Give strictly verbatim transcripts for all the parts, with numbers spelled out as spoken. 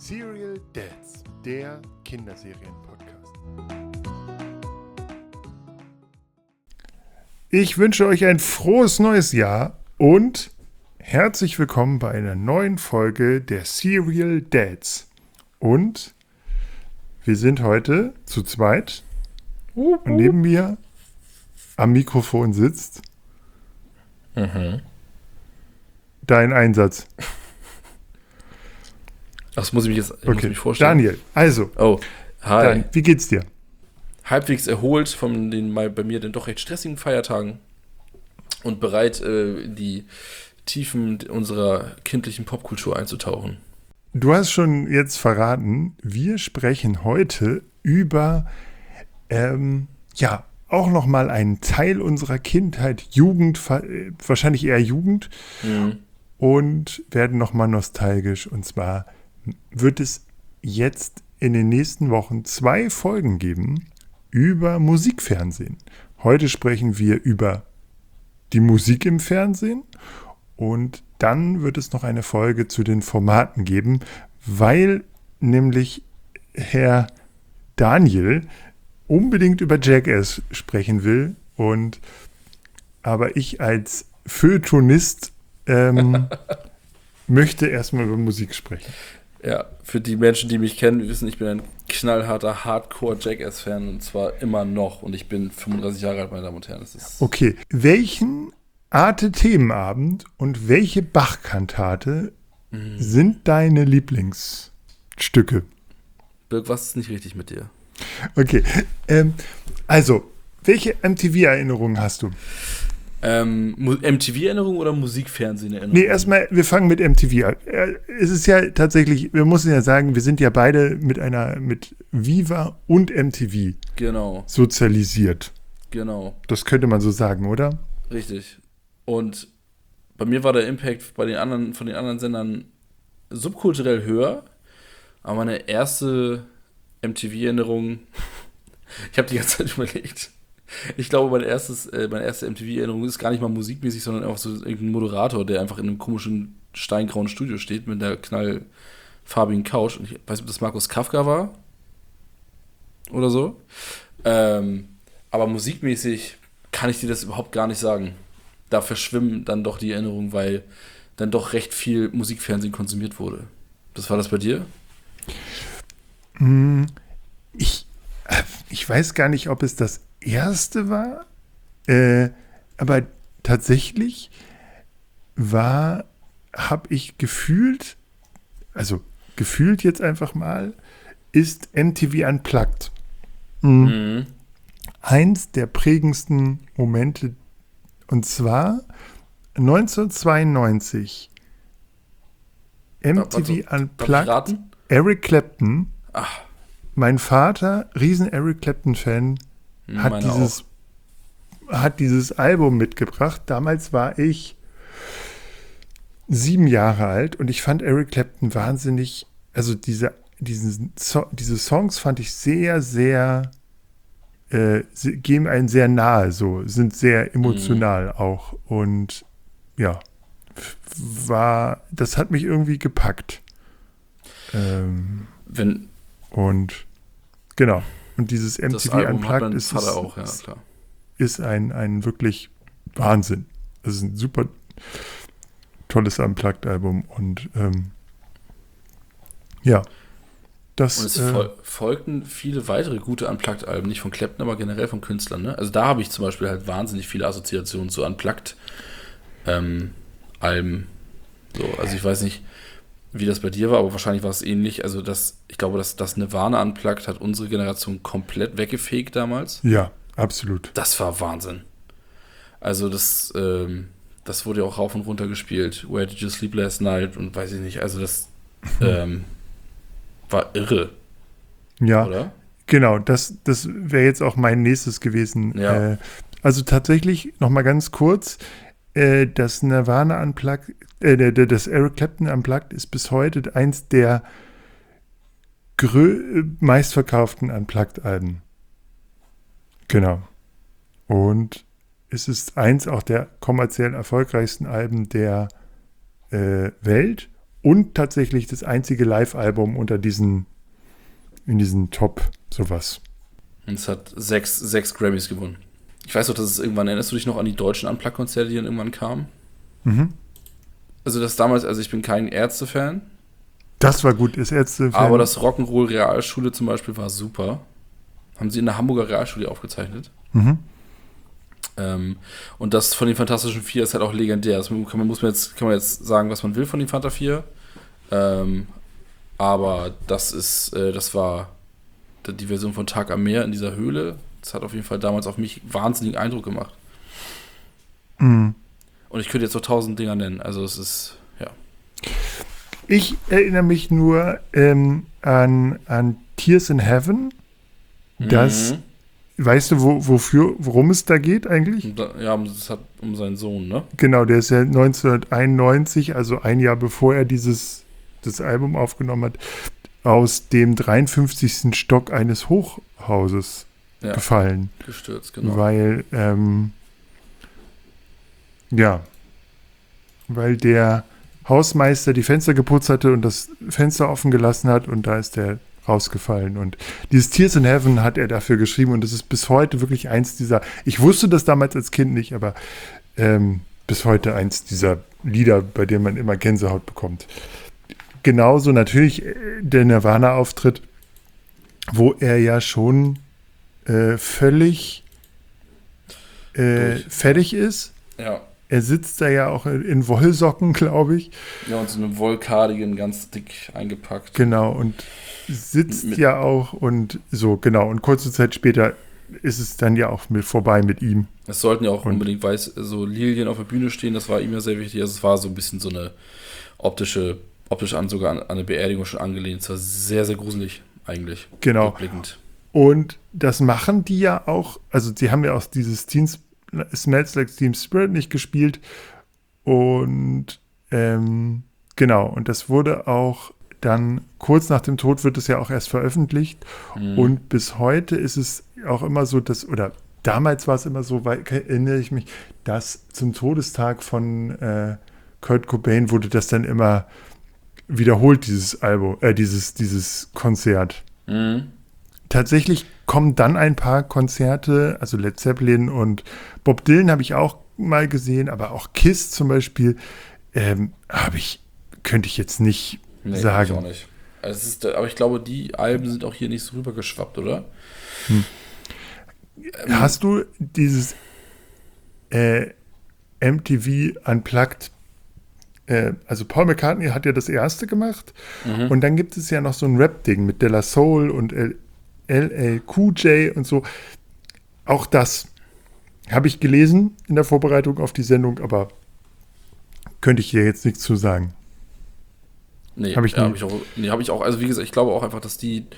Serial Dads, der Kinderserien-Podcast. Ich wünsche euch ein frohes neues Jahr und herzlich willkommen bei einer neuen Folge der Serial Dads. Und wir sind heute zu zweit und neben mir am Mikrofon sitzt Mhm. dein Einsatz. Das muss ich mich jetzt ich Okay, muss mich vorstellen. Daniel, also, Oh, hi. Dan, wie geht's dir? Halbwegs erholt von den mal bei mir den doch recht stressigen Feiertagen und bereit, äh, in die Tiefen unserer kindlichen Popkultur einzutauchen. Du hast schon jetzt verraten, wir sprechen heute über, ähm, ja, auch nochmal einen Teil unserer Kindheit, Jugend, äh, wahrscheinlich eher Jugend, Mhm. und werden nochmal nostalgisch. Und zwar wird es jetzt in den nächsten Wochen zwei Folgen geben über Musikfernsehen. Heute sprechen wir über die Musik im Fernsehen und dann wird es noch eine Folge zu den Formaten geben, weil nämlich Herr Daniel unbedingt über Jackass sprechen will und aber ich als Feuilletonist ähm, möchte erstmal über Musik sprechen. Ja, für die Menschen, die mich kennen, wissen, ich bin ein knallharter Hardcore-Jackass-Fan und zwar immer noch. Und ich bin fünfunddreißig Jahre alt, meine Damen und Herren. Das ist Okay, welchen Arte-Themenabend und welche Bach-Kantate Mhm. sind deine Lieblingsstücke? Birk, was ist nicht richtig mit dir? Okay, ähm, also, welche M T V-Erinnerungen hast du? Ähm, Mu- M T V-Erinnerung oder Musikfernsehen-Erinnerung? Nee, erstmal, wir fangen mit M T V an. Äh, Es ist ja tatsächlich, wir müssen ja sagen, wir sind ja beide mit einer, mit Viva und M T V Genau, sozialisiert. genau. Das könnte man so sagen, oder? Richtig. Und bei mir war der Impact bei den anderen, von den anderen Sendern subkulturell höher, aber meine erste M T V-Erinnerung, ich habe die ganze Zeit überlegt. Ich glaube, mein erstes, äh, meine erste M T V-Erinnerung ist gar nicht mal musikmäßig, sondern einfach so irgendein Moderator, der einfach in einem komischen steingrauen Studio steht mit einer knallfarbigen Couch. Und ich weiß nicht, ob das Markus Kafka war oder so. Ähm, aber musikmäßig kann ich dir das überhaupt gar nicht sagen. Da verschwimmen dann doch die Erinnerungen, weil dann doch recht viel Musikfernsehen konsumiert wurde. Was war das bei dir? Hm, Ich, äh, ich weiß gar nicht, ob es das erste war, äh, aber tatsächlich war, habe ich gefühlt, also gefühlt jetzt einfach mal, ist M T V Unplugged. Hm. Mhm. Eins der prägendsten Momente, und zwar neunzehnhundertzweiundneunzig. M T V Darf ich Unplugged, raten? Eric Clapton. Ach, Mein Vater, riesen Eric Clapton-Fan, hat meine dieses, hat dieses Album mitgebracht. Damals war ich sieben Jahre alt und ich fand Eric Clapton wahnsinnig, also diese, diesen, so, diese Songs fand ich sehr, sehr, äh, sie gehen einem sehr nahe, so, sind sehr emotional auch und ja, f- war, das hat mich irgendwie gepackt. Ähm, Wenn und genau. Und dieses das M T V Album hat Unplugged mein ist, Vater ist, auch, ja, ist, klar. ist ein, ein wirklich Wahnsinn. Das ist ein super tolles Unplugged-Album. Und ähm, ja, das Und es äh, fol folgten viele weitere gute Unplugged-Alben, nicht von Clapton, aber generell von Künstlern. Ne? Also da habe ich zum Beispiel halt wahnsinnig viele Assoziationen zu Unplugged-Alben. So, also ich weiß nicht, wie das bei dir war, aber wahrscheinlich war es ähnlich. Also das, ich glaube, dass das Nirvana Unplugged hat unsere Generation komplett weggefegt damals. ja, absolut. Das war Wahnsinn. Also das, ähm, das wurde ja auch rauf und runter gespielt. Where Did You Sleep Last Night und weiß ich nicht. Also das ähm, war irre, Ja, oder? genau. Das, das wäre jetzt auch mein nächstes gewesen. Ja. Äh, also tatsächlich, noch mal ganz kurz, äh, das Nirvana Unplugged, äh, der- der- das Eric Clapton Unplugged ist bis heute eins der grö meistverkauften Unplugged-Alben. Genau. Und es ist eins auch der kommerziell erfolgreichsten Alben der äh, Welt und tatsächlich das einzige Live-Album unter diesen, in diesen Top sowas. Und es hat sechs, sechs Grammys gewonnen. Ich weiß doch, dass es irgendwann, erinnerst du dich noch an die deutschen Unplugged-Konzerte, die dann irgendwann kamen? Mhm. Also das damals, also ich bin kein Ärzte-Fan. Das war gut, ist Ärzte-Fan. Aber das Rock'n'Roll Realschule zum Beispiel war super. Haben sie in der Hamburger Realschule aufgezeichnet. Mhm. Ähm, und das von den Fantastischen Vier ist halt auch legendär. Das kann man, muss man, jetzt, kann man jetzt sagen, was man will von den Fanta Vier. Ähm, aber das ist, äh, das war die Version von Tag am Meer in dieser Höhle. Das hat auf jeden Fall damals auf mich wahnsinnigen Eindruck gemacht. Mhm. Und ich könnte jetzt noch tausend Dinger nennen. Also es ist, ja. Ich erinnere mich nur ähm, an, an Tears in Heaven. Das, mhm. weißt du, wo, wofür, worum es da geht eigentlich? Ja, es hat um seinen Sohn, ne? Genau, der ist ja neunzehnhunderteinundneunzig, also ein Jahr bevor er dieses das Album aufgenommen hat, aus dem dreiundfünfzigsten Stock eines Hochhauses ja, gefallen. Gestürzt, genau. Weil, ähm, ja, weil der Hausmeister die Fenster geputzt hatte und das Fenster offen gelassen hat und da ist der rausgefallen. Und dieses Tears in Heaven hat er dafür geschrieben und das ist bis heute wirklich eins dieser, ich wusste das damals als Kind nicht, aber ähm, bis heute eins dieser Lieder, bei denen man immer Gänsehaut bekommt. Genauso natürlich der Nirvana-Auftritt, wo er ja schon äh, völlig äh, fertig ist. Ja. Er sitzt da ja auch in Wollsocken, glaube ich. Ja, und so einem Wollcardigan ganz dick eingepackt. Genau, und sitzt mit, ja auch und so, genau. Und kurze Zeit später ist es dann ja auch mit vorbei mit ihm. Es sollten ja auch und unbedingt weiß, so Lilien auf der Bühne stehen, das war ihm ja sehr wichtig. Also es war so ein bisschen so eine optische, optisch an sogar an, an eine Beerdigung schon angelehnt. Es war sehr, sehr gruselig eigentlich. Genau. Rückblickend. Und das machen die ja auch, also sie haben ja auch dieses Teen Smells Like Teen Spirit nicht gespielt und ähm, genau, und das wurde auch dann kurz nach dem Tod wird es ja auch erst veröffentlicht mhm. und bis heute ist es auch immer so, dass, oder damals war es immer so, weil, erinnere ich mich, dass zum Todestag von äh, Kurt Cobain wurde das dann immer wiederholt, dieses Album, äh, dieses, dieses Konzert. Mhm. Tatsächlich kommen dann ein paar Konzerte, also Led Zeppelin und Bob Dylan habe ich auch mal gesehen, aber auch Kiss zum Beispiel ähm, habe ich, könnte ich jetzt nicht nee, sagen. Ich auch nicht. Also es ist, aber ich glaube, die Alben sind auch hier nicht so rübergeschwappt, oder? Hm. Ähm, Hast du dieses äh, M T V Unplugged, äh, also Paul McCartney hat ja das erste gemacht mhm. und dann gibt es ja noch so ein Rap-Ding mit De La Soul und L L Cool J und so. Auch das habe ich gelesen in der Vorbereitung auf die Sendung, aber könnte ich hier jetzt nichts zu sagen. Nee, habe ich, ja, hab ich auch. Nee, habe ich auch. Also wie gesagt, ich glaube auch einfach, dass die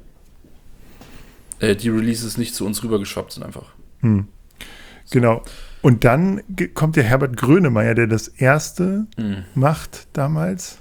äh, die Releases nicht zu uns rübergeschwappt sind einfach. Hm. So. Genau. Und dann ge- kommt der Herbert Grönemeyer, der das erste hm. macht damals.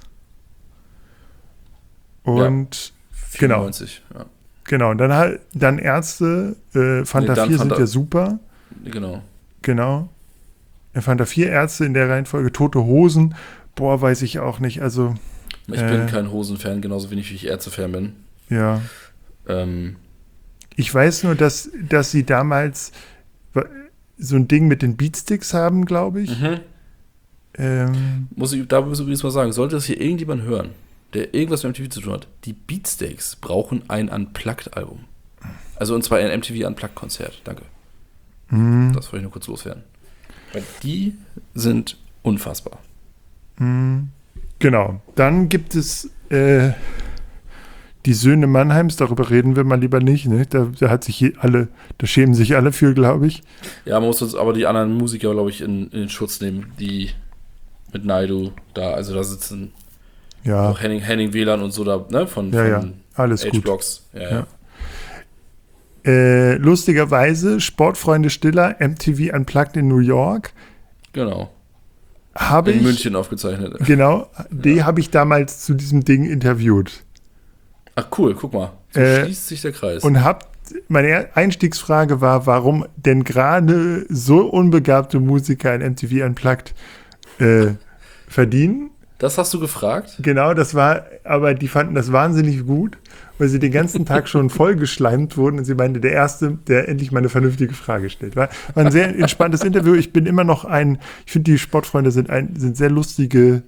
Und ja, vierundneunzig, genau. Ja. Genau, und dann halt, dann Ärzte, äh, Fanta nee, vier Fanta, sind ja super. Genau. Genau. Fanta vier Ärzte in der Reihenfolge, Tote Hosen, boah, weiß ich auch nicht, also. Ich äh, bin kein Hosen-Fan, genauso wenig wie ich Ärzte-Fan bin. Ja. Ähm. Ich weiß nur, dass, dass sie damals so ein Ding mit den Beatsticks haben, glaube ich. Mhm. Ähm, Muss ich, da muss ich übrigens mal sagen, sollte das hier irgendjemand hören, der irgendwas mit M T V zu tun hat, die Beatsteaks brauchen ein Unplugged-Album. Also und zwar ein M T V Unplugged-Konzert. Danke. Mm. Das wollte ich nur kurz loswerden. Weil die sind unfassbar. Mm. Genau. Dann gibt es äh, die Söhne Mannheims, darüber reden wir mal lieber nicht. Ne? Da, da hat sich alle, da schämen sich alle für, glaube ich. Ja, man muss uns aber die anderen Musiker, glaube ich, in, in den Schutz nehmen, die mit Naidu da, also da sitzen. Ja. Auch Henning, Henning W L A N und so da, ne? Von, ja, von ja. Alles gut. H-Blocks. Ja, ja. Ja. Äh, lustigerweise, Sportfreunde Stiller, M T V Unplugged in New York. Genau. Habe in ich, München aufgezeichnet. Genau, ja. Die habe ich damals zu diesem Ding interviewt. Ach cool, guck mal. So äh, schließt sich der Kreis. Und hab, meine Einstiegsfrage war, warum denn gerade so unbegabte Musiker ein M T V Unplugged äh, verdienen. Das hast du gefragt? Genau, das war, aber die fanden das wahnsinnig gut, weil sie den ganzen Tag schon voll geschleimt wurden und sie meinte, der Erste, der endlich mal eine vernünftige Frage stellt. War, war ein sehr entspanntes Interview. Ich bin immer noch ein, ich finde, die Sportfreunde sind, ein, sind sehr lustige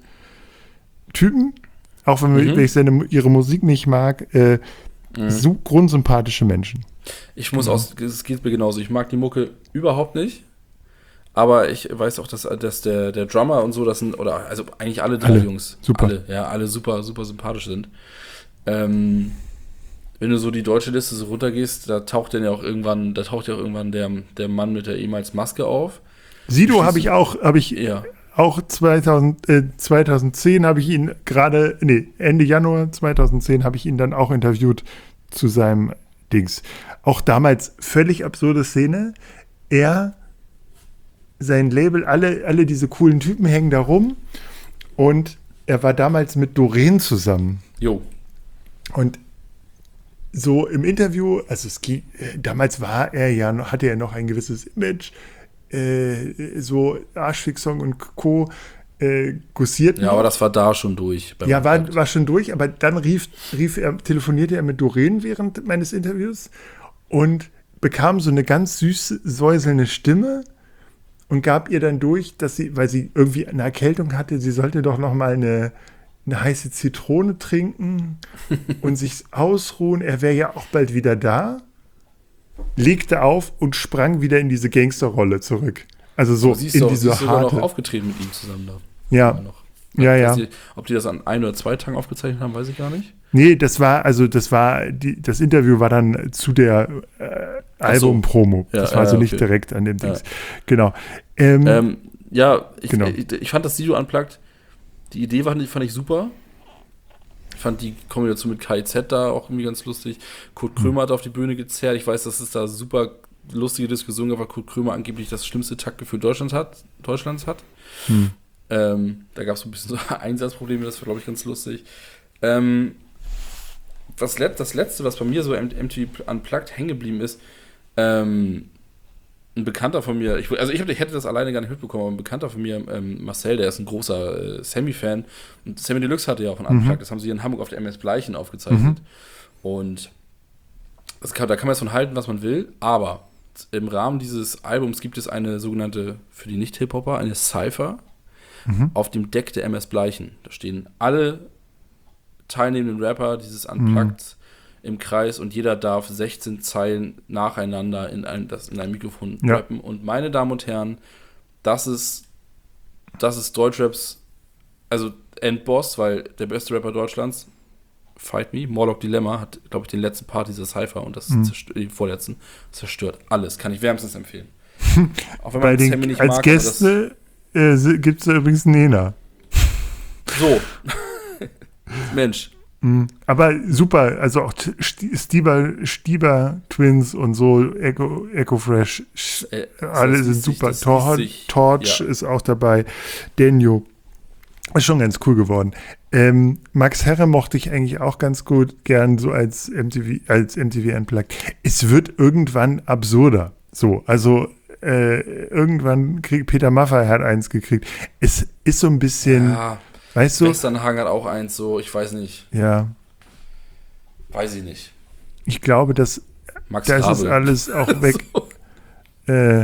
Typen, auch wenn, mhm. wenn ich seine, ihre Musik nicht mag, äh, mhm. so grundsympathische Menschen. Ich muss auch, es geht mir genauso, ich mag die Mucke überhaupt nicht. Aber ich weiß auch, dass, dass der, der Drummer und so, das sind, oder also eigentlich alle drei alle, Jungs, super. alle, ja, alle super, super sympathisch sind. Ähm, wenn du so die deutsche Liste so runtergehst, da taucht dann ja auch irgendwann, da taucht ja auch irgendwann der, der Mann mit der ehemals Maske auf. Sido habe ich auch, habe ich ja. auch zweitausend, äh, zweitausendzehn habe ich ihn gerade, nee, Ende Januar zweitausendzehn habe ich ihn dann auch interviewt zu seinem Dings. Auch damals völlig absurde Szene. Er sein Label, alle, alle diese coolen Typen hängen da rum und er war damals mit Doreen zusammen. Jo. Und so im Interview, also es ging, damals war er ja noch, hatte er noch ein gewisses Image, äh, so Arschfix-Song und Co. Äh, gussiert. Ja, noch. Aber das war da schon durch. Ja, war, war schon durch, aber dann rief, rief er, telefonierte er mit Doreen während meines Interviews und bekam so eine ganz süß säuselnde Stimme und gab ihr dann durch, dass sie, weil sie irgendwie eine Erkältung hatte, sie sollte doch noch mal eine, eine heiße Zitrone trinken und sich ausruhen. Er wäre ja auch bald wieder da. Legte auf und sprang wieder in diese Gangsterrolle zurück. Also so in doch, diese sie ist harte. noch aufgetreten mit ihm zusammen da. Ja. Noch. Ja, ja. Die, ob die das an ein oder zwei Tagen aufgezeichnet haben, weiß ich gar nicht. Nee, das war, also das war, die, das Interview war dann zu der äh, Album-Promo. Ja, das war ja, also okay. nicht direkt an dem Dings. Ja. Genau. Ähm, ähm, ja, ich, genau. ich, ich fand das Sido Unplugged, die Idee war, fand ich super. Ich fand die Kombination mit K I Z da auch irgendwie ganz lustig. Kurt Krömer mhm. hat auf die Bühne gezerrt. Ich weiß, dass es da super lustige Diskussionen gab, weil Kurt Krömer angeblich das schlimmste Taktgefühl Deutschlands hat. Deutschlands hat. Mhm. Ähm, da gab es so ein bisschen so Einsatzprobleme, das war, glaube ich, ganz lustig. Ähm, das, Let- das Letzte, was bei mir so M T V Unplugged hängen geblieben ist, ähm, ein Bekannter von mir, ich, also ich, hab, ich hätte das alleine gar nicht mitbekommen, aber ein Bekannter von mir, ähm, Marcel, der ist ein großer äh, Sammy-Fan und Sammy Deluxe hatte ja auch einen Unplugged, mhm. das haben sie in Hamburg auf der M S Bleichen aufgezeichnet mhm. und das kann, da kann man jetzt von halten, was man will, aber im Rahmen dieses Albums gibt es eine sogenannte, für die Nicht-Hip-Hopper, eine Cypher mhm. auf dem Deck der M S Bleichen. Da stehen alle teilnehmenden Rapper dieses Unplugged mhm. im Kreis und jeder darf sechzehn Zeilen nacheinander in ein, das, in ein Mikrofon ja. rappen. Und meine Damen und Herren, das ist, das ist Deutschraps, also Endboss, weil der beste Rapper Deutschlands, Fight Me, Morlock Dilemma, hat, glaube ich, den letzten Part dieser Cypher und das mhm. zerstört, den vorletzten, zerstört alles. Kann ich wärmstens empfehlen. Auch wenn man den, Sammy nicht als mag. Gäste äh, gibt es übrigens Nena. So. Mensch. Mhm. Aber super, also auch Stieber, Stieber Twins und so, Echo, Echo Fresh, äh, alle sind super. Sich, Tor- sich, Torch ja. ist auch dabei. Denjo. Ist schon ganz cool geworden. Ähm, Max Herre mochte ich eigentlich auch ganz gut, gern so als M T V, als M T V Unplugged. Es wird irgendwann absurder. So, also äh, irgendwann kriegt Peter Maffay hat eins gekriegt. Es ist so ein bisschen, ja, weißt du? Westernhagen hat auch eins, so, ich weiß nicht. Ja. Weiß ich nicht. Ich glaube, dass Max das Rabe. ist alles auch weg. so. äh,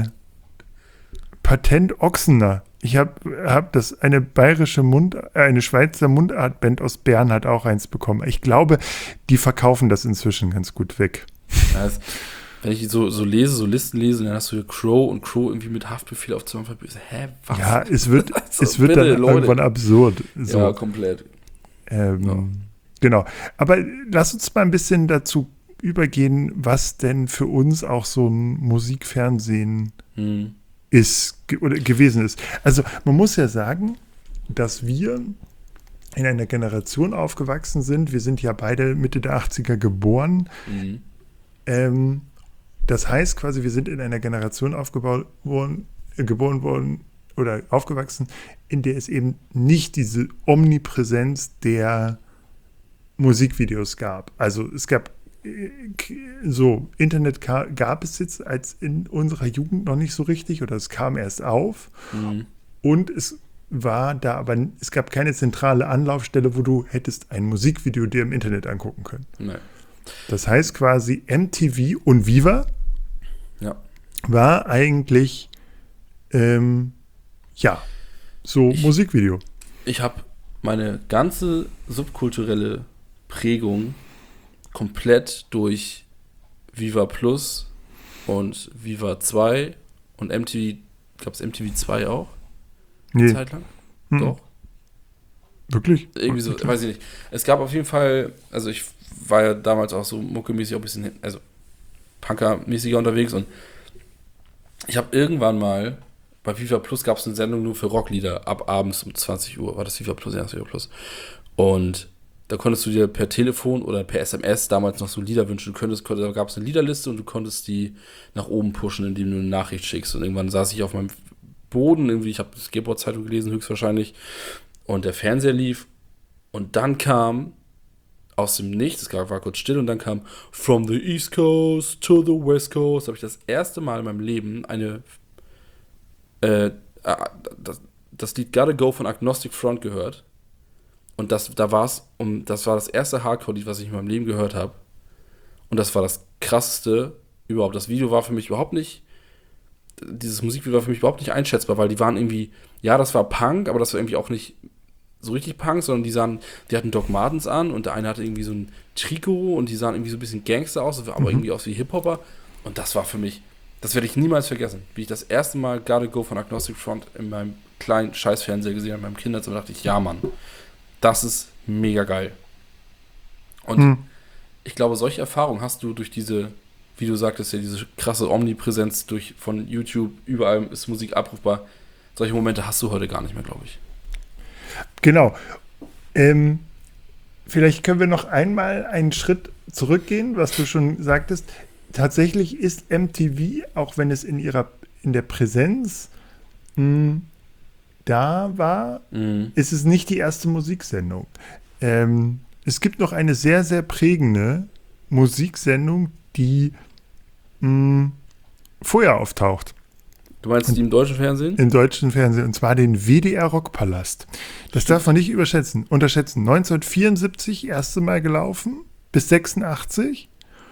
Patent Ochsener. Ich habe hab das, eine bayerische Mund, eine Schweizer Mundartband aus Bern hat auch eins bekommen. Ich glaube, die verkaufen das inzwischen ganz gut weg. Also, wenn ich so, so lese, so Listen lese, dann hast du hier Crow und Crow irgendwie mit Haftbefehl auf Zimmer verbüßt. Hä, was? Ja, es wird, also, es wird bitte, dann Leute. irgendwann absurd. So. Ja, komplett. Ähm, ja. Genau. Aber lass uns mal ein bisschen dazu übergehen, was denn für uns auch so ein Musikfernsehen hm. ist ge- oder gewesen ist. Also man muss ja sagen, dass wir in einer Generation aufgewachsen sind. Wir sind ja beide Mitte der achtziger geboren. Mhm. Ähm, das heißt quasi, wir sind in einer Generation aufgebaut worden, äh, geboren worden oder aufgewachsen, in der es eben nicht diese Omnipräsenz der Musikvideos gab. Also es gab so, Internet ka- gab es jetzt als in unserer Jugend noch nicht so richtig oder es kam erst auf. Mhm. Und es war da aber, es gab keine zentrale Anlaufstelle, wo du hättest ein Musikvideo dir im Internet angucken können. Nein. Das heißt quasi M T V und Viva Ja. war eigentlich, ähm, ja, so Ich- Musikvideo. Ich habe meine ganze subkulturelle Prägung komplett durch Viva Plus und Viva zwei und M T V, gab es M T V zwei auch? Eine Nee, Zeit lang? Mhm. Doch. wirklich? Irgendwie so, weiß ich nicht. Es gab auf jeden Fall, also ich war ja damals auch so muckemäßig auch ein bisschen, also Punker-mäßiger unterwegs und ich habe irgendwann mal, bei Viva Plus gab es eine Sendung nur für Rocklieder, ab abends um zwanzig Uhr war das Viva Plus, ja, das Viva Plus. Und da konntest du dir per Telefon oder per S M S damals noch so Lieder wünschen. Du könntest, da gab es eine Liederliste und du konntest die nach oben pushen, indem du eine Nachricht schickst. Und irgendwann saß ich auf meinem Boden, irgendwie, ich habe die Skateboard-Zeitung gelesen, höchstwahrscheinlich, und der Fernseher lief. Und dann kam aus dem Nichts, es war kurz still, und dann kam From the East Coast to the West Coast. Da habe ich das erste Mal in meinem Leben eine äh, das, das Lied Gotta Go von Agnostic Front gehört. Und das, da war's, um, das war das erste Hardcore-Lied, was ich in meinem Leben gehört habe. Und das war das krasseste überhaupt. Das Video war für mich überhaupt nicht, dieses Musikvideo war für mich überhaupt nicht einschätzbar, weil die waren irgendwie, ja, das war Punk, aber das war irgendwie auch nicht so richtig Punk, sondern die sahen, die hatten Doc Martens an und der eine hatte irgendwie so ein Trikot und die sahen irgendwie so ein bisschen Gangster aus, aber Mhm. irgendwie aus wie Hip-Hopper. Und das war für mich, das werde ich niemals vergessen, wie ich das erste Mal Gotta Go von Agnostic Front in meinem kleinen Scheißfernseher gesehen habe, in meinem Kinderzimmer, dachte ich, ja, Mann, das ist mega geil. Und Hm. ich glaube, solche Erfahrungen hast du durch diese, wie du sagtest, ja, diese krasse Omnipräsenz durch, von YouTube, überall ist Musik abrufbar. Solche Momente hast du heute gar nicht mehr, glaube ich. Genau. Ähm, vielleicht können wir noch einmal einen Schritt zurückgehen, was du schon sagtest. Tatsächlich ist M T V, auch wenn es in ihrer in der Präsenz mh, da war, Mhm. ist es nicht die erste Musiksendung. Ähm, es gibt noch eine sehr, sehr prägende Musiksendung, die mh, vorher auftaucht Du meinst die im deutschen Fernsehen? im deutschen Fernsehen, und zwar den W D R Rockpalast. Das darf man nicht überschätzen, unterschätzen. neunzehnhundertvierundsiebzig erste Mal gelaufen, bis sechsundachtzig.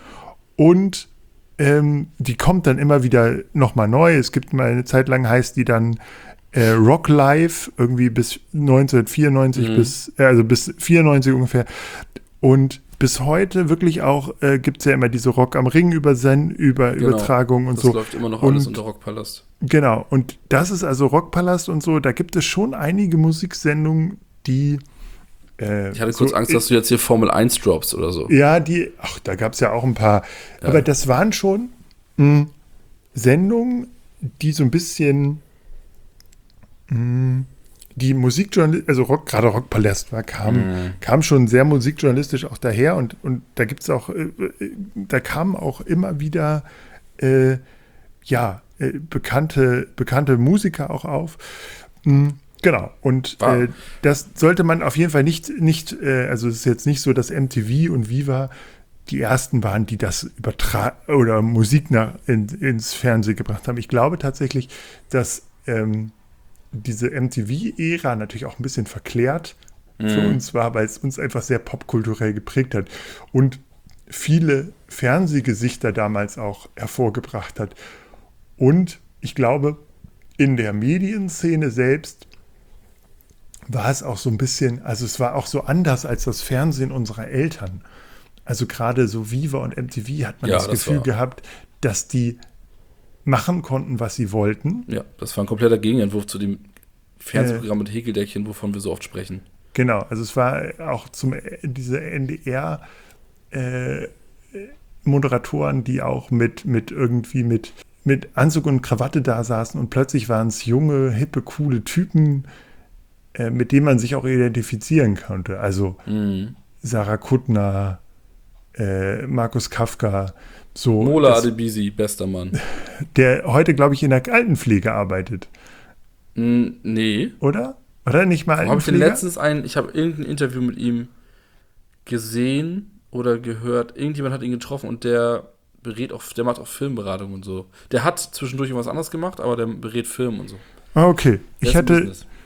Und ähm, die kommt dann immer wieder nochmal neu. Es gibt mal eine Zeit lang, heißt die dann äh, Rock Live, irgendwie bis neunzehnhundertvierundneunzig, Mhm. bis, äh, also bis vierundneunzig ungefähr. Und bis heute wirklich auch äh, gibt es ja immer diese Rock am Ring über über Genau. Übertragung und Das so. läuft immer noch alles Und- unter Rockpalast. Genau, und das ist also Rockpalast und so, da gibt es schon einige Musiksendungen, die äh, Ich hatte kurz so, Angst, dass du jetzt hier Formel eins droppst oder so. ja, die, ach, da gab es ja auch ein paar, Ja. aber das waren schon mh, Sendungen, die so ein bisschen mh, die Musikjournalistik, also Rock, gerade Rockpalast war, kam, Mhm. kam schon sehr musikjournalistisch auch daher, und, und da gibt es auch, äh, äh, da kamen auch immer wieder äh, ja, äh, bekannte, bekannte Musiker auch auf. Mm, genau, und Wow. äh, das sollte man auf jeden Fall nicht, nicht äh, also es ist jetzt nicht so, dass M T V und Viva die ersten waren, die das übertragen oder Musik nach, in, ins Fernsehen gebracht haben. Ich glaube tatsächlich, dass ähm, diese M T V-Ära natürlich auch ein bisschen verklärt für Mhm. uns war, weil es uns einfach sehr popkulturell geprägt hat und viele Fernsehgesichter damals auch hervorgebracht hat. Und ich glaube, in der Medienszene selbst war es auch so ein bisschen, also es war auch so anders als das Fernsehen unserer Eltern. Also gerade so Viva und M T V hat man Ja, das das Gefühl war- gehabt, dass die machen konnten, was sie wollten. Ja, das war ein kompletter Gegenentwurf zu dem Fernsehprogramm mit Häkeldeckchen, wovon wir so oft sprechen. Genau, also es war auch zum diese N D R äh, Moderatoren, die auch mit, mit irgendwie mit, mit Anzug und Krawatte da saßen, und plötzlich waren es junge, hippe, coole Typen, äh, mit denen man sich auch identifizieren konnte. Also Mhm. Sarah Kuttner, äh, Markus Kafka, so. Mola das, Adebisi, bester Mann. der heute, glaube ich, in der Altenpflege arbeitet, Mm, nee. oder? Oder nicht mal Wo habe ich denn Altenpfleger? letztens ein, ich habe irgendein Interview mit ihm gesehen oder gehört, irgendjemand hat ihn getroffen und der berät auch, der macht auch Filmberatung und so. Der hat zwischendurch was anderes gemacht, aber der berät Film und so. Ah, okay. Der Ich ist im hatte, Business.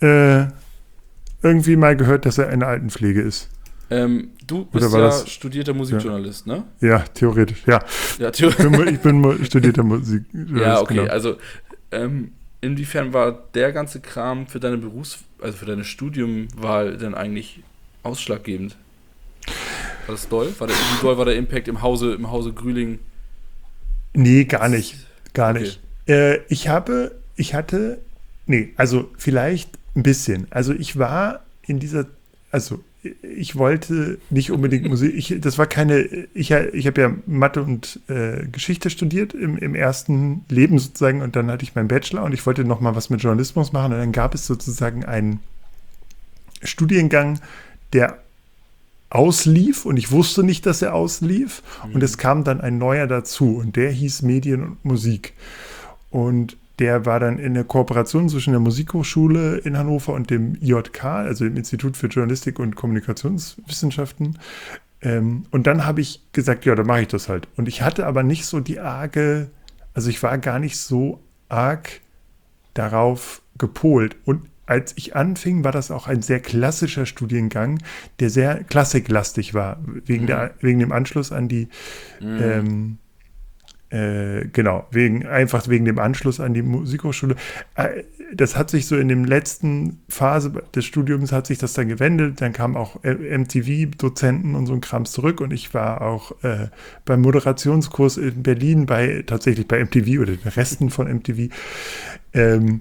äh, irgendwie mal gehört, dass er in der Altenpflege ist. Ähm, du bist Oder war ja das- studierter Musikjournalist, ne? Ja, theoretisch, ja. Ja, Ich theoretisch. bin, mu- ich bin mu- studierter Musikjournalist. Ja, okay, genau. also ähm, inwiefern war der ganze Kram für deine Berufs-, also für deine Studiumwahl denn eigentlich ausschlaggebend? War das doll? War der, wie doll war der Impact im Hause, im Hause Grühling? Nee, gar nicht. Gar Okay. nicht. Äh, ich habe, ich hatte, nee, also vielleicht ein bisschen. Also ich war in dieser, also ich wollte nicht unbedingt Musik, ich, das war keine, ich, ich habe ja Mathe und äh, Geschichte studiert im, im ersten Leben sozusagen und dann hatte ich meinen Bachelor und ich wollte noch mal was mit Journalismus machen und dann gab es sozusagen einen Studiengang, der auslief und ich wusste nicht, dass er auslief und es kam dann ein neuer dazu und der hieß Medien und Musik und der war dann in der Kooperation zwischen der Musikhochschule in Hannover und dem I J K, also dem Institut für Journalistik und Kommunikationswissenschaften. Ähm, und dann habe ich gesagt, ja, dann mache ich das halt. Und ich hatte aber nicht so die arge, also ich war gar nicht so arg darauf gepolt. Und als ich anfing, war das auch ein sehr klassischer Studiengang, der sehr klassiklastig war, wegen, Mhm. der, wegen dem Anschluss an die Mhm. ähm, Äh, genau, wegen, einfach wegen dem Anschluss an die Musikhochschule. Äh, das hat sich so in der letzten Phase des Studiums hat sich das dann gewendet. Dann kamen auch M T V-Dozenten und so ein Krams zurück und ich war auch äh, beim Moderationskurs in Berlin bei, tatsächlich bei M T V oder den Resten von M T V. Ähm,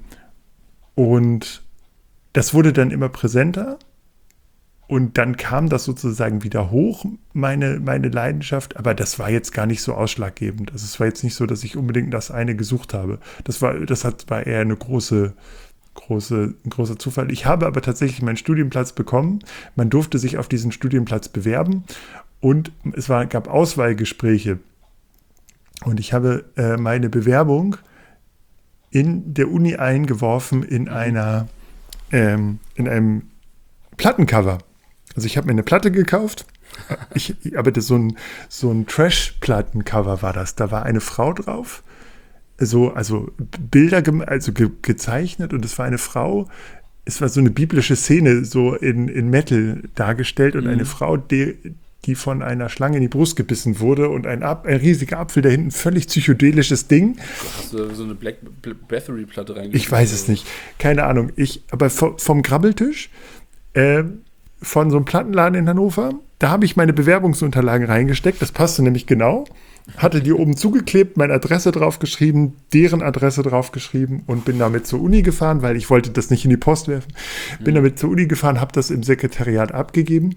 und das wurde dann immer präsenter. Und dann kam das sozusagen wieder hoch, meine, meine Leidenschaft, aber das war jetzt gar nicht so ausschlaggebend. Also es war jetzt nicht so, dass ich unbedingt das eine gesucht habe. Das war, das hat, war eher eine große, große, ein großer Zufall. Ich habe aber tatsächlich meinen Studienplatz bekommen. Man durfte sich auf diesen Studienplatz bewerben und es war, gab Auswahlgespräche. Und ich habe äh, meine Bewerbung in der Uni eingeworfen in einer, ähm, in einem Plattencover. Also ich habe mir eine Platte gekauft, ich, aber das so ein, so ein Trash-Plattencover war das. Da war eine Frau drauf, so, also Bilder gem- also ge- gezeichnet und es war eine Frau, es war so eine biblische Szene so in, in Metal dargestellt und Mhm. eine Frau, die, die von einer Schlange in die Brust gebissen wurde und ein, Ap- ein riesiger Apfel da hinten, völlig psychedelisches Ding. Hast du so eine Black Bathory-Platte reingeschrieben? Ich weiß es nicht, keine Ahnung. Ich, aber vom, vom Grabbeltisch, äh, von so einem Plattenladen in Hannover, da habe ich meine Bewerbungsunterlagen reingesteckt, das passte nämlich genau, hatte die oben zugeklebt, meine Adresse draufgeschrieben, deren Adresse draufgeschrieben und bin damit zur Uni gefahren, weil ich wollte das nicht in die Post werfen. Bin damit zur Uni gefahren, habe das im Sekretariat abgegeben.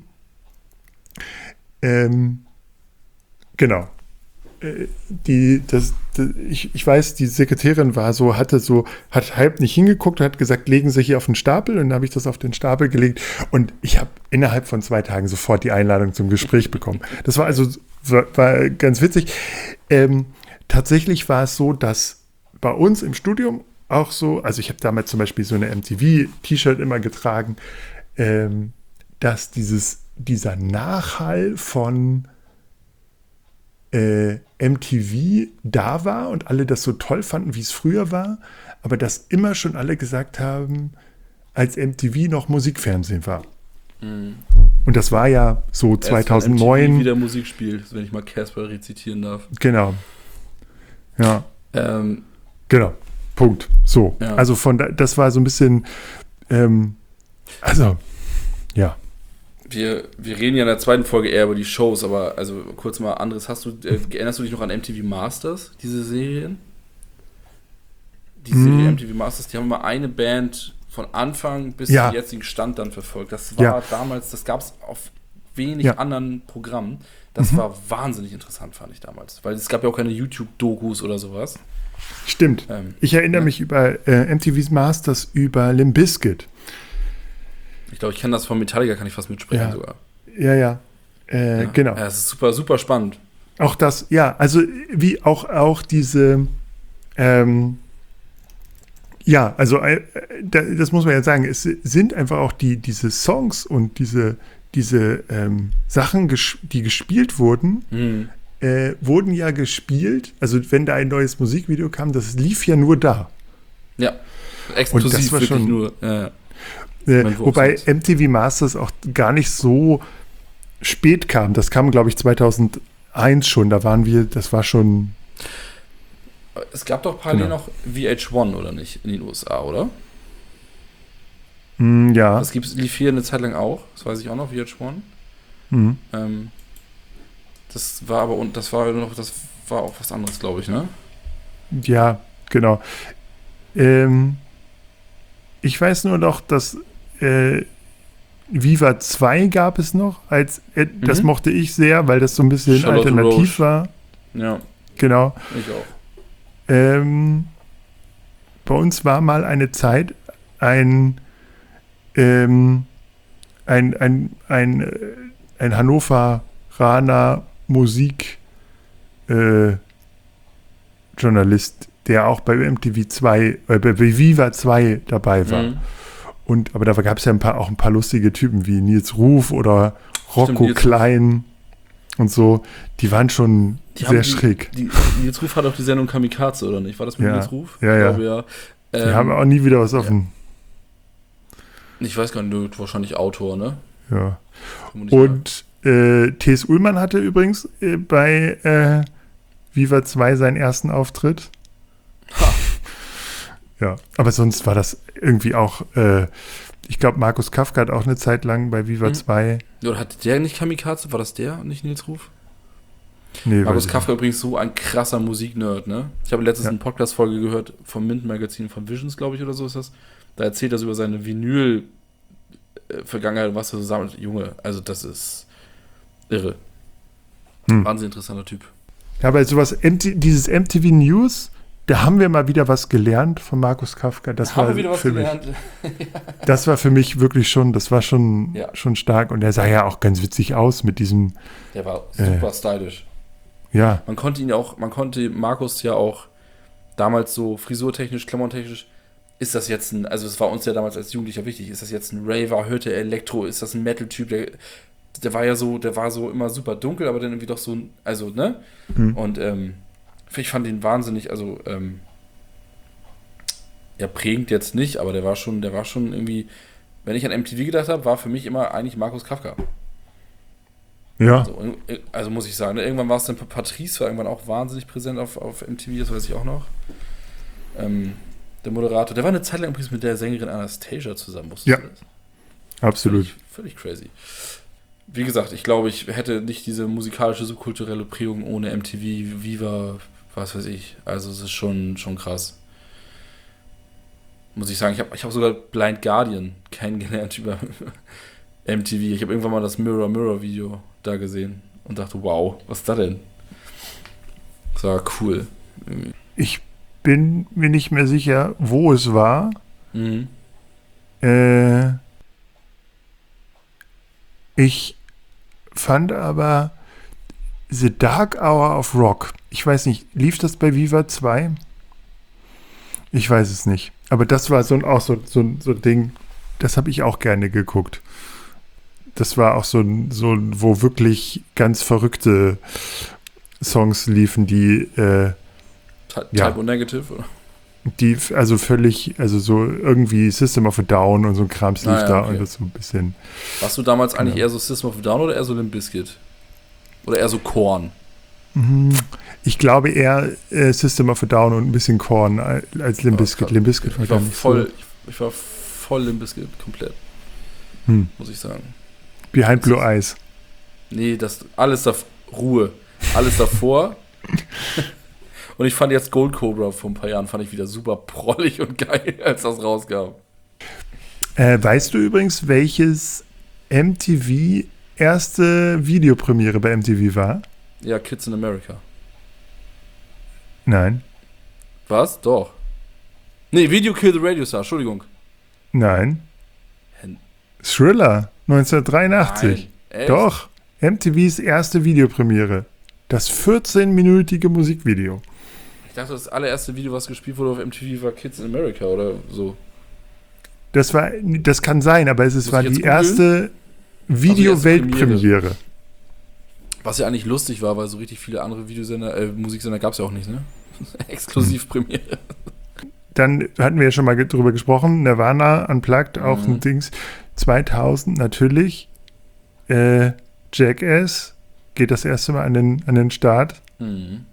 Ähm, genau. Äh, Die, das, das, ich, ich weiß, die Sekretärin war so, hatte so, hat halb nicht hingeguckt und hat gesagt, legen Sie hier auf den Stapel. Und dann habe ich das auf den Stapel gelegt. Und ich habe innerhalb von zwei Tagen sofort die Einladung zum Gespräch bekommen. Das war also war, war ganz witzig. Ähm, tatsächlich war es so, dass bei uns im Studium auch so, also ich habe damals zum Beispiel so eine M T V-T-Shirt immer getragen, ähm, dass dieses, dieser Nachhall von Äh, M T V da war und alle das so toll fanden, wie es früher war, aber dass immer schon alle gesagt haben, als M T V noch Musikfernsehen war. Mhm. Und das war ja so Erst wenn zweitausendneun. M T V wieder Musik spielt, wenn ich mal Casper rezitieren darf. Genau. Ja, Ähm, genau. Punkt. So. Ja. Also von da, das war so ein bisschen, ähm, also, ja. wir, wir reden ja in der zweiten Folge eher über die Shows, aber also kurz mal anderes. Hast du, äh, erinnerst du dich noch an M T V Masters, diese Serien? Die Mhm. Serie M T V Masters, die haben mal eine Band von Anfang bis Ja. zum jetzigen Stand dann verfolgt. Das war Ja. damals, das gab es auf wenig Ja. anderen Programmen. Das Mhm. war wahnsinnig interessant, fand ich damals. Weil es gab ja auch keine YouTube-Dokus oder sowas. Stimmt. Ähm, Ich erinnere ja. mich über äh, M T V's Masters über Limp Bizkit. Ich glaube, ich kenne das von Metallica, kann ich fast mitsprechen Ja. sogar. Ja, ja. Äh, Ja. Genau. Ja, es ist super, super spannend. Auch das, ja, also wie auch, auch diese, ähm, ja, also äh, da, das muss man ja sagen, es sind einfach auch die, diese Songs und diese, diese ähm, Sachen, ges- die gespielt wurden, Mhm. äh, wurden ja gespielt, also wenn da ein neues Musikvideo kam, das lief ja nur da. Ja, Und exklusiv das war wirklich schon- nur. Ja. Äh, wobei M T V Masters auch gar nicht so spät kam. Das kam, glaube ich, zweitausendeins schon. Da waren wir, das war schon... Es gab doch parallel Genau. noch V H eins, oder nicht, in den U S A, oder? Mm, ja. Das gibt's, lief hier eine Zeit lang auch. Das weiß ich auch noch, V H eins. Mhm. Ähm, das war aber, und das war noch, das war auch was anderes, glaube ich, ne? Ja, genau. Ähm, ich weiß nur noch, dass äh, Viva zwei gab es noch. Als, äh, das Mhm. mochte ich sehr, weil das so ein bisschen Charlotte alternativ Roche. war. Ja, Genau. ich auch. Ähm, bei uns war mal eine Zeit ein, ähm, ein, ein, ein, äh, ein Hannoveraner Musik äh, Journalist, der auch bei M T V zwei, äh, bei Viva zwei dabei war. Mhm. Und, aber da gab es ja ein paar, auch ein paar lustige Typen wie Nils Ruf oder Rocco Nils Ruf. Klein und so. Die waren schon Die sehr haben schräg. Die, die, Nils Ruf hat auch die Sendung Kamikaze, oder nicht? War das mit Ja. Nils Ruf? Ja, ja. Ich glaube, ja. Die Ähm, haben auch nie wieder was offen. Ich weiß gar nicht, wahrscheinlich Autor, ne? Ja. Vermute ich mal. Und äh, T S. Ullmann hatte übrigens äh, bei äh, Viva zwei seinen ersten Auftritt. Ha. Ja, aber sonst war das irgendwie auch, äh, ich glaube, Markus Kafka hat auch eine Zeit lang bei Viva Mhm. zwei. Oder hat der nicht Kamikaze? War das der und nicht Nils Ruf? Nee, weiß Markus ich Kafka übrigens so ein krasser Musiknerd, ne? Ich habe letztens Ja. eine Podcast-Folge gehört vom Mint-Magazin von Visions, glaube ich, oder so ist das. Da erzählt er so über seine Vinyl-Vergangenheit, was er so sammelt. Junge, also das ist irre. Hm. Wahnsinnig interessanter Typ. Ja, aber sowas, M T, dieses M T V News, da haben wir mal wieder was gelernt von Markus Kafka. Das Haben war wir wieder was für gelernt? mich, das war für mich wirklich schon, das war schon, Ja. schon stark. Und er sah ja auch ganz witzig aus mit diesem, Der war Äh. super stylisch. ja, Man konnte ihn ja auch, man konnte Markus ja auch damals so frisurtechnisch, klamotentechnisch, ist das jetzt ein, also es war uns ja damals als Jugendlicher wichtig, ist das jetzt ein Raver, hörte er Elektro, ist das ein Metal-Typ, der, der war ja so, der war so immer super dunkel, aber dann irgendwie doch so, ein- also, ne? Hm. Und ähm, ich fand ihn wahnsinnig, also, ähm, ja, prägend jetzt nicht, aber der war schon, der war schon irgendwie, wenn ich an M T V gedacht habe, war für mich immer eigentlich Markus Kafka. ja, Also, also muss ich sagen, ne? Irgendwann war es dann, Patrice war irgendwann auch wahnsinnig präsent auf, auf M T V, das weiß ich auch noch. Ähm, der Moderator, der war eine Zeit lang übrigens mit der Sängerin Anastasia zusammen, wusstest Ja. du das? absolut. Völlig, völlig crazy. Wie gesagt, ich glaube, ich hätte nicht diese musikalische, subkulturelle Prägung ohne M T V, Viva, was weiß ich. Also es ist schon, schon krass. Muss ich sagen, ich habe ich hab sogar Blind Guardian kennengelernt über M T V. Ich habe irgendwann mal das Mirror Mirror Video da gesehen und dachte, wow, was ist das denn? Das war cool. Ich bin mir nicht mehr sicher, wo es war. Mhm. Äh, ich fand aber The Dark Hour of Rock, ich weiß nicht, lief das bei Viva zwei? Ich weiß es nicht. Aber das war so ein, auch so, so, ein- so ein Ding, das habe ich auch gerne geguckt. Das war auch so ein, so ein, wo wirklich ganz verrückte Songs liefen, die, äh, Type Ja. O Negative, oder? die, also völlig, also so irgendwie System of a Down und so ein Krams lief Ah ja, da okay. und das so ein bisschen. Warst du damals eigentlich Genau. eher so System of a Down oder eher so Limp Bizkit? Oder eher so Korn? Mhm. Ich glaube eher äh, System of a Down und ein bisschen Korn als Limp Oh, Bizkit. krass. Limp Bizkit war Ich war gar nicht voll, so. ich, ich war voll Limp Bizkit, komplett, Hm. muss ich sagen. Behind Blue Eyes. Nee, das alles da Ruhe, alles davor. Und ich fand jetzt Gold Cobra vor ein paar Jahren fand ich wieder super prollig und geil, als das rauskam. Äh, weißt du übrigens, welches M T V erste Videopremiere bei M T V war? Ja, Kids in America. Nein. Was? Doch. Nee, Video Kill the Radio Star, Entschuldigung. Nein. Hen- Thriller neunzehnhundertdreiundachtzig. Nein, echt? Doch. M T Vs erste Videopremiere. Das vierzehn-minütige Musikvideo. Ich dachte, das allererste Video, was gespielt wurde auf M T V, war Kids in America oder so. Das war, das kann sein, aber es ist, Muss war ich jetzt die googeln? erste Video-Weltpremiere. Was ja eigentlich lustig war, weil so richtig viele andere Videosender, äh, Musiksender gab es ja auch nicht, ne? Exklusivpremiere. dann hatten wir ja schon mal ge- drüber gesprochen, Nirvana Unplugged, auch Mhm. ein Dings. zweitausend natürlich, äh, Jackass geht das erste Mal an den, an den Start. Mhm.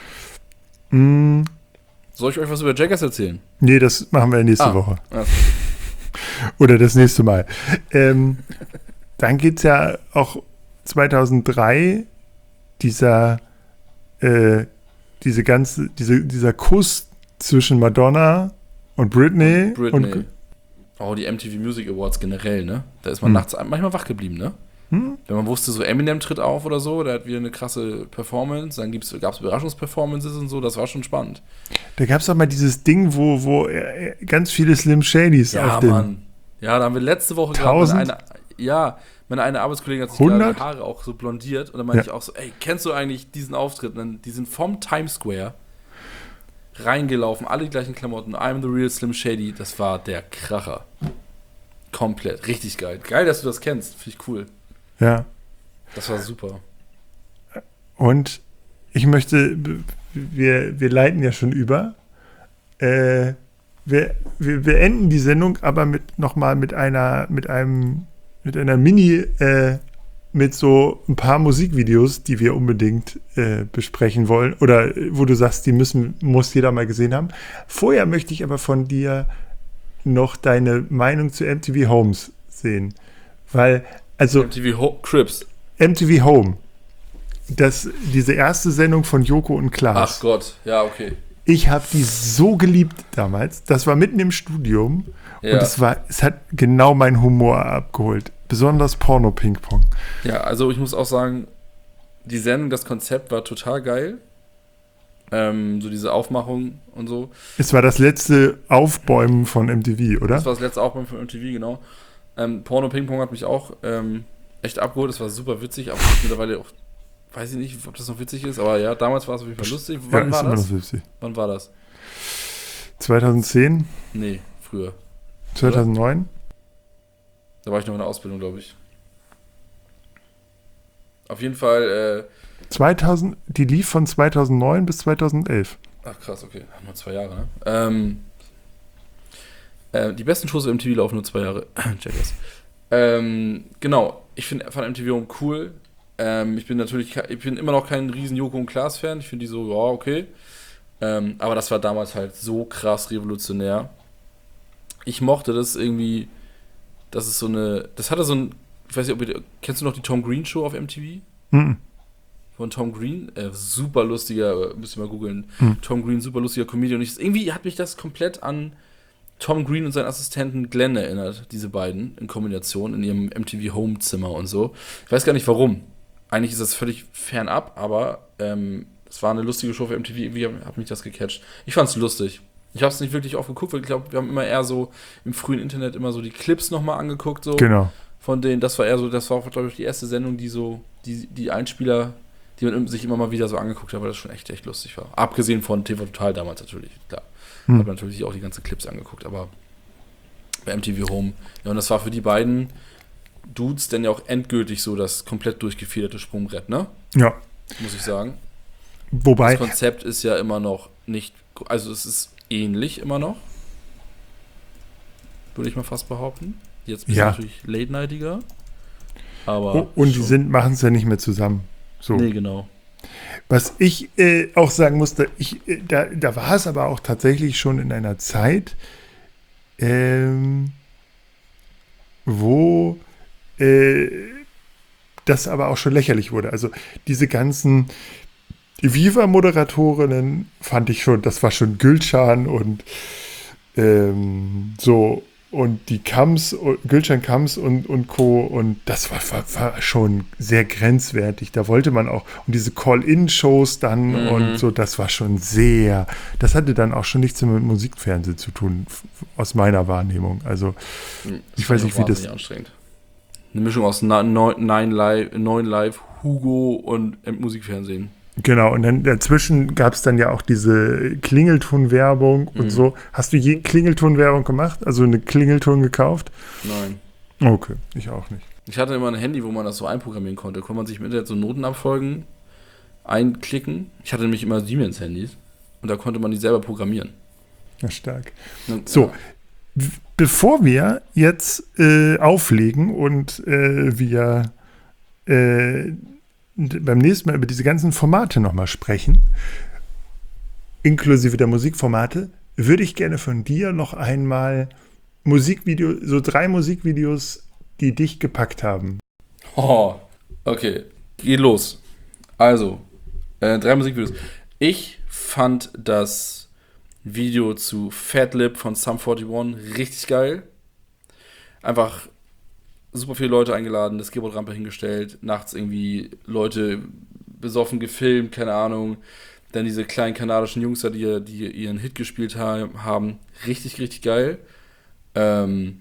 Mm, Soll ich euch was über Jackass erzählen? nee, das machen wir nächste Ah. Woche. Ja. Oder das nächste Mal. Ähm, dann geht es ja auch zweitausenddrei, dieser, äh, diese ganze, diese, dieser Kuss zwischen Madonna und Britney. Britney. Und, Oh, die M T V Music Awards generell, ne? Da ist man Hm. nachts manchmal wach geblieben, ne? hm? Wenn man wusste, so Eminem tritt auf oder so, der hat wieder eine krasse Performance, dann gab es Überraschungsperformances und so, das war schon spannend. Da gab es doch mal dieses Ding, wo, wo äh, ganz viele Slim Shadys Ja, auf den. Mann. Ja, da haben wir letzte Woche gerade Tausend? meine eine, ja, meine eine Arbeitskollegin hat sich Hundert? gerade die Haare auch so blondiert und dann meinte Ja. ich auch so, ey, kennst du eigentlich diesen Auftritt? Und dann, die sind vom Times Square reingelaufen, alle die gleichen Klamotten, I'm the real Slim Shady, das war der Kracher. Komplett, richtig geil. Geil, dass du das kennst, finde ich cool. Ja. Das war super. Und ich möchte, wir, wir leiten ja schon über. Äh, wir, wir beenden die Sendung aber mit nochmal mit einer, mit einem, mit einer Mini, äh, mit so ein paar Musikvideos, die wir unbedingt äh, besprechen wollen. Oder äh, wo du sagst, die müssen, muss jeder mal gesehen haben. Vorher möchte ich aber von dir noch deine Meinung zu M T V Homes sehen. Weil, also M T V Ho- Crips. M T V Home, das, diese erste Sendung von Joko und Klaas. Ach Gott, ja, okay. Ich habe die so geliebt damals. Das war mitten im Studium Ja. und es war, es hat genau meinen Humor abgeholt. Besonders Porno-Ping-Pong. Ja, also ich muss auch sagen, die Sendung, das Konzept war total geil. Ähm, so diese Aufmachung und so. Es war das letzte Aufbäumen von M T V, oder? Das war das letzte Aufbau von M T V, genau. Ähm, Porno Ping Pong hat mich auch ähm, echt abgeholt. Das war super witzig, aber mittlerweile auch, weiß ich nicht, ob das noch witzig ist, aber ja, damals war es auf jeden Fall lustig. Wann ja, war ist immer das? noch witzig. Wann war das? zweitausendzehn, Nee, früher. zweitausendneun? Da war ich noch in der Ausbildung, glaube ich. Auf jeden Fall, äh, zweitausend, die lief von zweitausendneun bis zweitausendelf. ach krass, okay, nur zwei Jahre, ne? Ähm, äh, die besten Shows im M T V laufen nur zwei Jahre. Jackass. Ähm, genau, ich finde von M T V cool. Ähm, ich bin natürlich, ich bin immer noch kein riesen Joko und Klaas Fan. Ich finde die so, ja, okay. Ähm, aber das war damals halt so krass revolutionär. Ich mochte das irgendwie, das ist so eine, das hatte so ein, ich weiß nicht, ob ihr, kennst du noch die Tom Green Show auf M T V? Mhm. Von Tom Green, äh, super lustiger, äh, müsst ihr mal googeln. Hm. Tom Green, super lustiger Comedian. Und ich, irgendwie hat mich das komplett an Tom Green und seinen Assistenten Glenn erinnert, diese beiden in Kombination in ihrem M T V Home Zimmer und so. Ich weiß gar nicht warum. Eigentlich ist das völlig fernab, aber ähm, es war eine lustige Show für M T V. Irgendwie hat mich das gecatcht. Ich fand's lustig. Ich habe es nicht wirklich oft geguckt, weil ich glaube, wir haben immer eher so im frühen Internet immer so die Clips nochmal angeguckt, so Genau. von denen. Das war eher so, das war, glaube ich, die erste Sendung, die so, die, die Einspieler, die man sich immer mal wieder so angeguckt hat, weil das schon echt, echt lustig war. Abgesehen von T V Total damals natürlich, klar. Hm. Hat man natürlich auch die ganzen Clips angeguckt, aber bei M T V Home. Ja, und das war für die beiden Dudes dann ja auch endgültig so das komplett durchgefederte Sprungbrett, ne? Ja. Muss ich sagen. Wobei, Das Konzept ist ja immer noch nicht, also es ist ähnlich immer noch. Würde ich mal fast behaupten. Jetzt ist Ja. es natürlich late-nightiger. Aber oh, und die schon- sind machen es ja nicht mehr zusammen. So. Nee, genau. Was ich äh, auch sagen musste, ich, äh, da, da war es aber auch tatsächlich schon in einer Zeit, ähm, wo äh, das aber auch schon lächerlich wurde. Also diese ganzen Viva-Moderatorinnen fand ich schon, das war schon Gülcan und ähm, so und die Kams, Gülcan Kams und, und Co. Und das war, war, war schon sehr grenzwertig. Da wollte man auch, und diese Call-In-Shows dann Mhm. und so, das war schon sehr, das hatte dann auch schon nichts mehr mit Musikfernsehen zu tun, f- aus meiner Wahrnehmung. Also, Ich weiß nicht, wie das- Anstrengend. Eine Mischung aus Na- Neu- Nine Live, Neun Live, Hugo und ähm, Musikfernsehen. genau, und dann dazwischen gab es dann ja auch diese Klingelton-Werbung und Mhm. so. Hast du je Klingelton-Werbung gemacht? Also eine Klingelton gekauft? Nein. Okay, ich auch nicht. Ich hatte immer ein Handy, wo man das so einprogrammieren konnte. Konnte man sich im Internet so Notenabfolgen einklicken. Ich hatte nämlich immer Siemens-Handys und da konnte man die selber programmieren. Ja, stark. Ja. So, w- bevor wir jetzt äh, auflegen und äh, wir äh, beim nächsten Mal über diese ganzen Formate nochmal sprechen, inklusive der Musikformate, würde ich gerne von dir noch einmal Musikvideo, so drei Musikvideos, die dich gepackt haben. Oh, okay. Geht los. Also, äh, drei Musikvideos. Ich fand das Video zu Fat Lip von Sum einundvierzig richtig geil. Einfach super viele Leute eingeladen, das Skateboardrampe hingestellt, nachts irgendwie Leute besoffen gefilmt, keine Ahnung. Dann diese kleinen kanadischen Jungs da, die, die ihren Hit gespielt haben. Richtig, richtig geil. Ähm,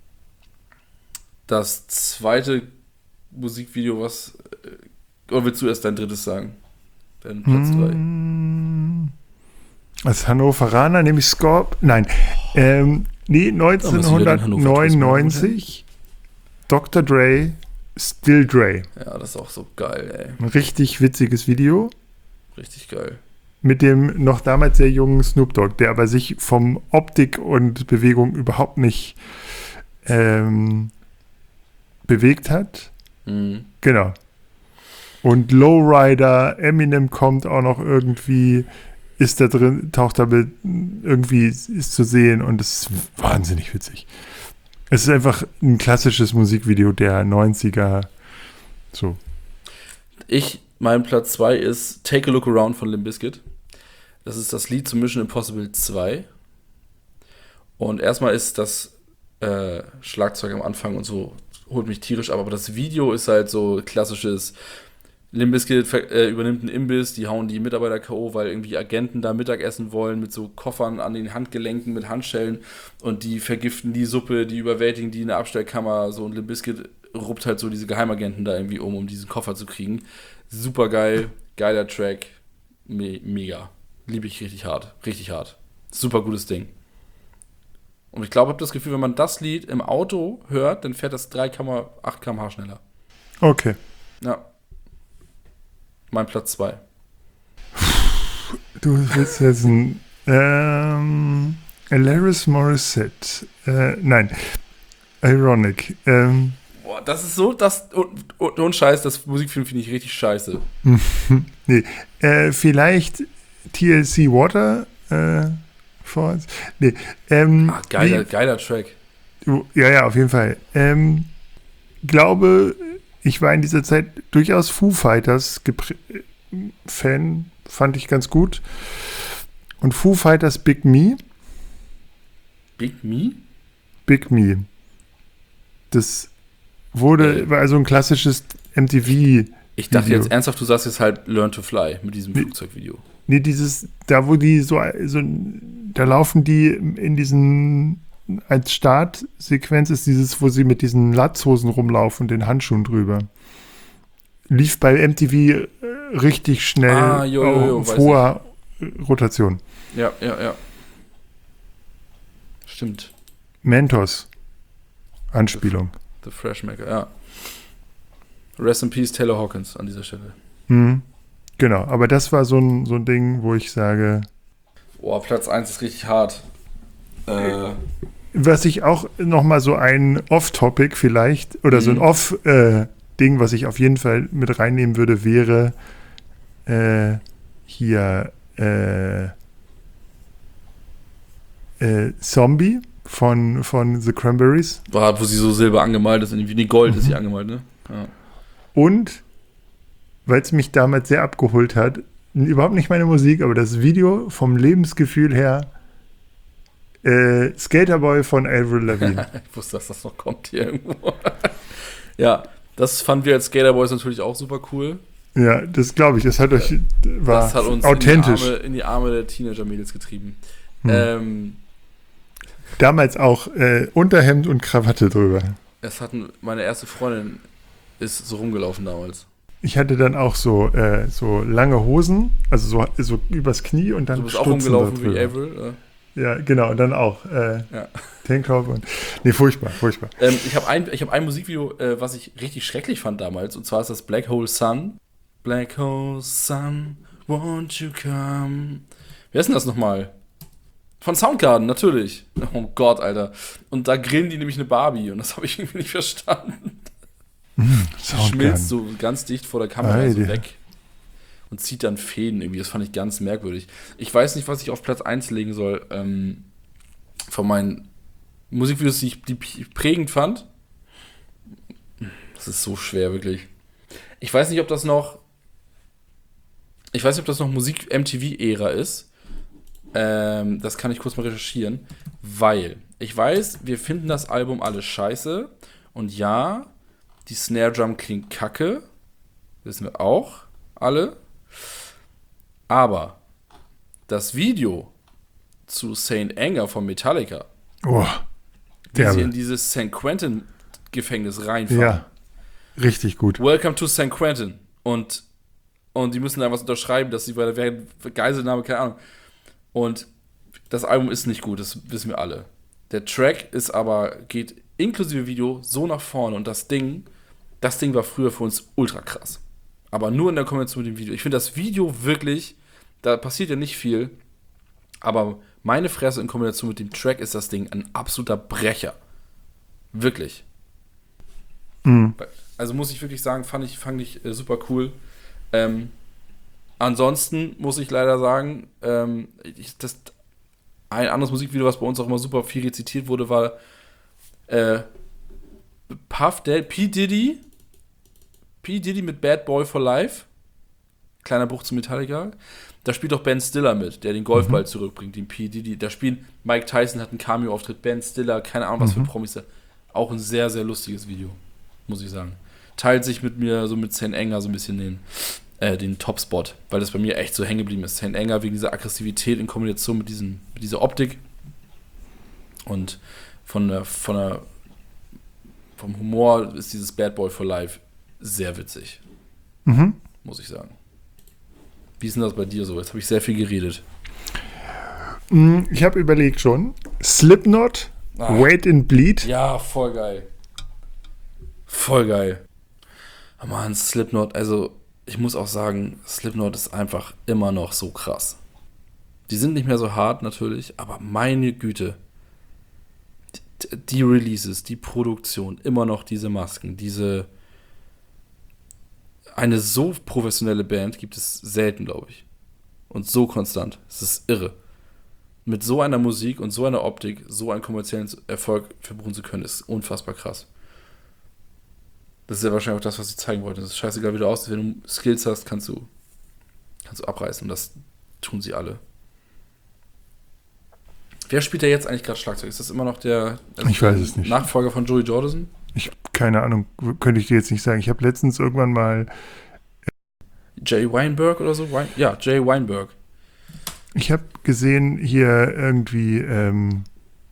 das zweite Musikvideo, was. Oder willst du erst dein drittes sagen? Dein Platz drei. Mm, als Hannoveraner nehme ich Scorp. Nein. Ähm, nee, neunzehnhundertneunundneunzig. Doktor Dre, Still Dre. Ja, das ist auch so geil, ey. Ein richtig witziges Video. Richtig geil. Mit dem noch damals sehr jungen Snoop Dogg, der aber sich vom Optik und Bewegung überhaupt nicht ähm, bewegt hat. Mhm. Genau. Und Lowrider, Eminem kommt auch noch irgendwie, ist da drin, taucht da mit, irgendwie ist zu sehen und es ist wahnsinnig witzig. Es ist einfach ein klassisches Musikvideo der neunziger. So. Ich, mein Platz zwei ist Take a Look Around von Limp Bizkit. Das ist das Lied zu Mission Impossible zwei. Und erstmal ist das äh, Schlagzeug am Anfang und so, holt mich tierisch ab, aber das Video ist halt so klassisches Limp Bizkit äh, übernimmt einen Imbiss, die hauen die Mitarbeiter K O, weil irgendwie Agenten da Mittagessen wollen mit so Koffern an den Handgelenken mit Handschellen und die vergiften die Suppe, die überwältigen die in der Abstellkammer so und Limp Bizkit ruppt halt so diese Geheimagenten da irgendwie um, um diesen Koffer zu kriegen. Super geil, geiler Track, Me- mega. Liebe ich richtig hart, richtig hart. Super gutes Ding. Und ich glaube, ich habe das Gefühl, wenn man das Lied im Auto hört, dann fährt das drei Komma acht Kilometer pro Stunde schneller. Okay. Ja. Mein Platz zwei. Du willst jetzt ein ähm, Alanis Morissette. Äh, nein. Ironic. Ähm, Boah, das ist so, das und, und, und Scheiß, das Musikfilm finde ich richtig scheiße. nee. Äh, vielleicht T L C Water äh, vor uns. Nee. Ähm, Ah, geiler, wie, geiler Track. ja, ja, auf jeden Fall. Ähm, glaube, ich war in dieser Zeit durchaus Foo Fighters geprä- Fan, fand ich ganz gut. Und Foo Fighters Big Me. Big Me? Big Me. Das wurde, Äh. war also ein klassisches M T V. Ich dachte Video. jetzt ernsthaft, du sagst jetzt halt Learn to Fly mit diesem Nee. Flugzeugvideo. Nee, dieses, da wo die so, so, da laufen die in diesen, als Startsequenz ist dieses, wo sie mit diesen Latzhosen rumlaufen und den Handschuhen drüber. Lief bei M T V äh, richtig schnell Ah, jo, jo, jo, auf weiß hoher Rotation. Ja, ja, ja. Stimmt. Mentos. Anspielung. The Freshmaker, ja. Rest in Peace, Taylor Hawkins an dieser Stelle. Mhm. Genau, aber das war so ein, so ein Ding, wo ich sage, Boah, Platz eins ist richtig hart. Äh, was ich auch nochmal so ein Off-Topic vielleicht, oder so ein Mhm. Off-Ding, was ich auf jeden Fall mit reinnehmen würde, wäre äh, hier äh, äh, Zombie von, von The Cranberries. war, wo sie so silber angemalt ist, irgendwie nee, Gold Mhm. ist sie angemalt, ne? Ja. Und, weil es mich damals sehr abgeholt hat, überhaupt nicht meine Musik, aber das Video vom Lebensgefühl her, äh, Skaterboy von Avril Lavigne. Ich wusste, dass das noch kommt hier irgendwo. Ja, das fanden wir als Skaterboys natürlich auch super cool. Ja, das glaube ich, das hat euch, war Das hat uns authentisch. In, die Arme, in die Arme der Teenager-Mädels getrieben. Hm. Ähm, Damals auch äh, Unterhemd und Krawatte drüber. es hatten, meine erste Freundin ist so rumgelaufen damals. Ich hatte dann auch so, äh, so lange Hosen, also so, so übers Knie und dann Du bist auch Stutzen rumgelaufen da wie drüber. Avril. Ja, genau, und dann auch äh, Ja. Tanktop und nee, furchtbar, furchtbar. Ähm, ich habe ein, ich hab ein Musikvideo, äh, was ich richtig schrecklich fand damals, und zwar ist das Black Hole Sun. Black Hole Sun, won't you come? Wer ist denn das nochmal? Von Soundgarden, natürlich. Oh Gott, Alter. Und da grillen die nämlich eine Barbie und das habe ich irgendwie nicht verstanden. Mm, die schmilzt so ganz dicht vor der Kamera Alter. so weg und zieht dann Fäden irgendwie. Das fand ich ganz merkwürdig. Ich weiß nicht, was ich auf Platz eins legen soll ähm, von meinen Musikvideos, die ich, die ich prägend fand. Das ist so schwer, wirklich. Ich weiß nicht, ob das noch ich weiß nicht, ob das noch Musik-M T V-Ära ist. Ähm, das kann ich kurz mal recherchieren, weil ich weiß, wir finden das Album alles scheiße und ja, die Snare Drum klingt kacke, wissen wir auch alle, aber das Video zu Saint Anger von Metallica, oh, wie sie in dieses San Quentin Gefängnis reinfahren. Ja, richtig gut. Welcome to San Quentin und und die müssen da was unterschreiben, dass sie bei der Geiselnahme, keine Ahnung. Und das Album ist nicht gut, das wissen wir alle. Der Track ist aber, geht inklusive Video so nach vorne und das Ding, das Ding war früher für uns ultra krass. Aber nur in der Kombination mit dem Video. Ich finde das Video wirklich, da passiert ja nicht viel, aber meine Fresse in Kombination mit dem Track ist das Ding ein absoluter Brecher. Wirklich. Mhm. Also muss ich wirklich sagen, fand ich, fand ich äh, super cool. Ähm, Ansonsten muss ich leider sagen, ähm, ich, das, ein anderes Musikvideo, was bei uns auch immer super viel rezitiert wurde, war äh, Puff Daddy, P. Diddy, P. Diddy mit Bad Boy for Life. Kleiner Bruch zu Metallica. Da spielt auch Ben Stiller mit, der den Golfball mhm. zurückbringt, den P. Diddy. Da spielt Mike Tyson, hat einen Cameo-Auftritt, Ben Stiller, keine Ahnung, was mhm. für Promis da. Auch ein sehr, sehr lustiges Video, muss ich sagen. Teilt sich mit mir so mit Saint Anger so ein bisschen den Äh, den Top-Spot, weil das bei mir echt so hängen geblieben ist. Saint Anger wegen dieser Aggressivität in Kombination mit, diesen, mit dieser Optik und von der, von der vom Humor ist dieses Bad Boy for Life sehr witzig. Mhm. Muss ich sagen. Wie ist denn das bei dir so? Jetzt habe ich sehr viel geredet. Ich habe überlegt schon. Slipknot, ah. Wait and Bleed. Ja, voll geil. Voll geil. Oh Mann, Slipknot, also ich muss auch sagen, Slipknot ist einfach immer noch so krass. Die sind nicht mehr so hart natürlich, aber meine Güte. Die, die Releases, die Produktion, immer noch diese Masken, diese... Eine so professionelle Band gibt es selten, glaube ich. Und so konstant. Es ist irre. Mit so einer Musik und so einer Optik so einen kommerziellen Erfolg verbuchen zu können, ist unfassbar krass. Das ist ja wahrscheinlich auch das, was sie zeigen wollten. Es ist scheißegal, wie du aussiehst. Wenn du Skills hast, kannst du, kannst du abreißen. Und das tun sie alle. Wer spielt da jetzt eigentlich gerade Schlagzeug? Ist das immer noch der also ich weiß es nicht. Nachfolger von Joey Jordison? Ich keine Ahnung, könnte ich dir jetzt nicht sagen. Ich habe letztens irgendwann mal Jay Weinberg oder so? Ja, Jay Weinberg. Ich habe gesehen hier irgendwie ähm,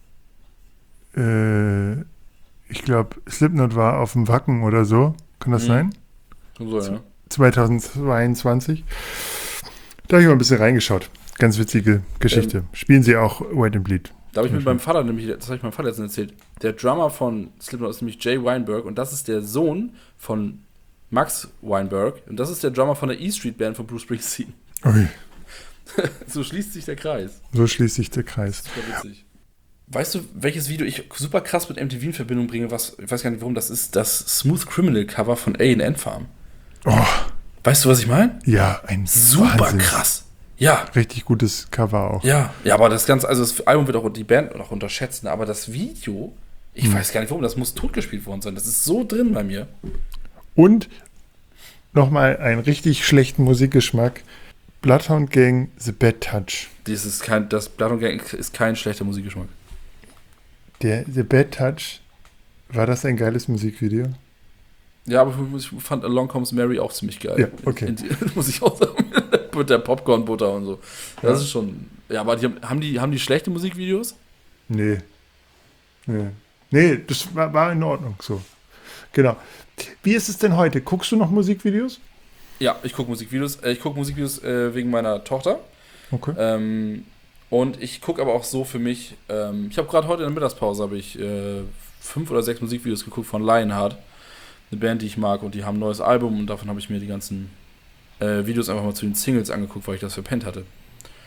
äh, ich glaube, Slipknot war auf dem Wacken oder so. Kann das mhm. sein? So, ja. zweitausendzweiundzwanzig. Da habe ich mal ein bisschen reingeschaut. Ganz witzige Geschichte. Ähm, Spielen sie auch Wait and Bleed? Da habe ich mit meinem Vater nämlich, das habe ich meinem Vater jetzt erzählt, der Drummer von Slipknot ist nämlich Jay Weinberg und das ist der Sohn von Max Weinberg und das ist der Drummer von der E Street Band von Bruce Springsteen. Okay. So schließt sich der Kreis. So schließt sich der Kreis. Super witzig. Weißt du, welches Video ich super krass mit M T V in Verbindung bringe, was, ich weiß gar nicht warum, das ist das Smooth Criminal Cover von A and M Farm. Oh. Weißt du, was ich meine? Ja, ein super Wahnsinn. Krass. Ja. Richtig gutes Cover auch. Ja, ja, aber das Ganze, also das Album wird auch die Band auch unterschätzen, aber das Video, ich hm. weiß gar nicht warum, das muss totgespielt worden sein. Das ist so drin bei mir. Und nochmal einen richtig schlechten Musikgeschmack. Bloodhound Gang, The Bad Touch. Das, ist kein, das Bloodhound Gang ist kein schlechter Musikgeschmack. Der The Bad Touch, war das ein geiles Musikvideo? Ja, aber ich fand Along Comes Mary auch ziemlich geil. Ja, okay. In, in, muss ich auch sagen. Mit der Popcorn-Butter und so. Das ja. ist schon... Ja, aber die, haben, die, haben die schlechte Musikvideos? Nee. Nee, nee das war, war in Ordnung so. Genau. Wie ist es denn heute? Guckst du noch Musikvideos? Ja, ich gucke Musikvideos. Ich gucke Musikvideos äh, wegen meiner Tochter. Okay. Ähm, und ich gucke aber auch so für mich... Ähm, ich habe gerade heute in der Mittagspause habe ich äh, fünf oder sechs Musikvideos geguckt von Lionheart. Eine Band, die ich mag, und die haben ein neues Album und davon habe ich mir die ganzen äh, Videos einfach mal zu den Singles angeguckt, weil ich das verpennt hatte.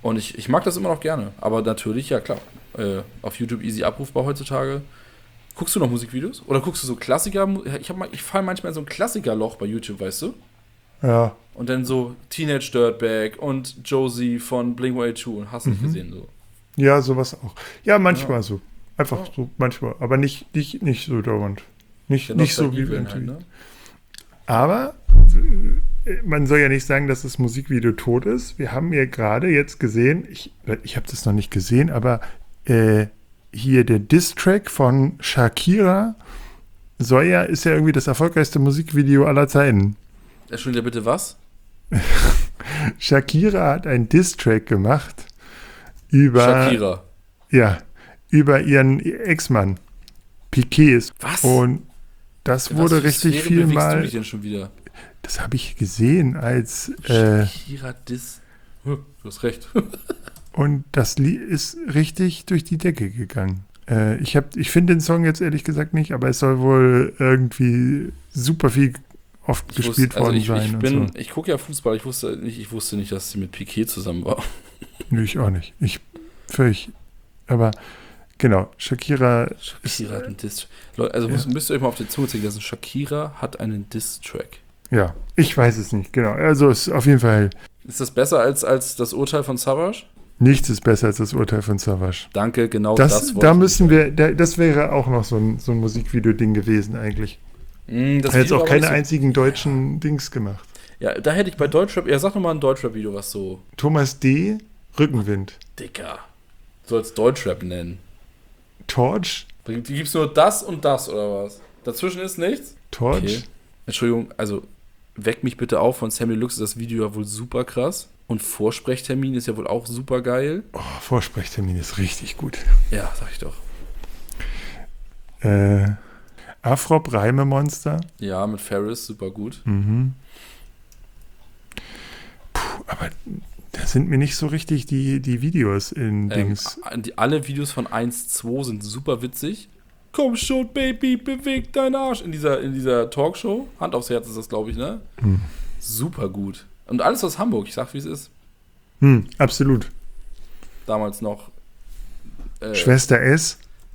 Und ich, ich mag das immer noch gerne. Aber natürlich, ja klar, äh, auf YouTube easy abrufbar heutzutage. Guckst du noch Musikvideos? Oder guckst du so Klassiker? Ich, hab mal, ich falle manchmal in so ein Klassikerloch bei YouTube, weißt du? Ja. Und dann so Teenage Dirtbag und Josie von Blink one eighty-two und hast nicht Mhm. gesehen so. Ja, sowas auch. Ja, manchmal Ja. so. Einfach Ja. so, manchmal. Aber nicht, nicht, nicht so dauernd. Nicht, Der nicht so wie Nostalgie-Willen M T V. halt, ne? Aber äh, man soll ja nicht sagen, dass das Musikvideo tot ist. Wir haben ja gerade jetzt gesehen, ich, ich habe das noch nicht gesehen, aber äh, hier der Diss-Track von Shakira soll ja, ist ja irgendwie das erfolgreichste Musikvideo aller Zeiten. Entschuldigung, bitte was? Shakira hat einen Diss-Track gemacht über, Shakira. ja, über ihren Ex-Mann, Piqué. Was? Und das In wurde was für richtig Sphäre viel bewegst du mal, dich denn schon wieder? das habe ich gesehen als, äh, Shakira Diss. Hm, Du hast recht. und das Lied ist richtig durch die Decke gegangen. Äh, ich hab, ich finde den Song jetzt ehrlich gesagt nicht, aber es soll wohl irgendwie super viel oft Ich gespielt wusste, also worden ich, sein ich und bin, so. ich gucke ja Fußball, ich wusste nicht, ich wusste nicht, dass sie mit Piqué zusammen war. Nö, ich auch nicht. Ich völlig, aber genau, Shakira Shakira hat einen Diss. Leute, also Ja. müsst, müsst ihr euch mal auf die Zunge ziehen lassen. Shakira hat einen Diss-Track. ja, ich weiß es nicht, genau. Also es ist auf jeden Fall, Ist das besser als, als das Urteil von Savage? nichts ist besser als das Urteil von Savage. Danke, genau das, Das, wollte da ich müssen sagen. wir, da, das wäre auch noch so ein, so ein Musikvideo-Ding gewesen eigentlich. Mm, das Er hat jetzt Video auch war keine nicht so- einzigen deutschen Dings gemacht. Ja, da hätte ich bei Deutschrap, ja, sag doch mal ein Deutschrap-Video, was so, Thomas D., Rückenwind. Dicker, sollst Deutschrap nennen. Torch, Die gibt's nur das und das, oder was? Dazwischen ist nichts? Torch. Okay. Entschuldigung, also Weck mich bitte auf von Sammy Lux ist das Video ja wohl super krass. Und Vorsprechtermin ist ja wohl auch super geil. Oh, Vorsprechtermin ist richtig gut. Ja, sag ich doch. Äh, Afrop Reimemonster. Ja, mit Ferris, super gut. Mhm. Puh, aber da sind mir nicht so richtig die, die Videos in Ähm, Dings. die, alle Videos von eins zwei sind super witzig. Komm schon, Baby, beweg deinen Arsch. In dieser, in dieser Talkshow. Hand aufs Herz ist das, glaube ich, ne? Hm. Super gut. Und alles aus Hamburg, ich sag, wie es ist. Hm, absolut. Damals noch. Äh, Schwester S.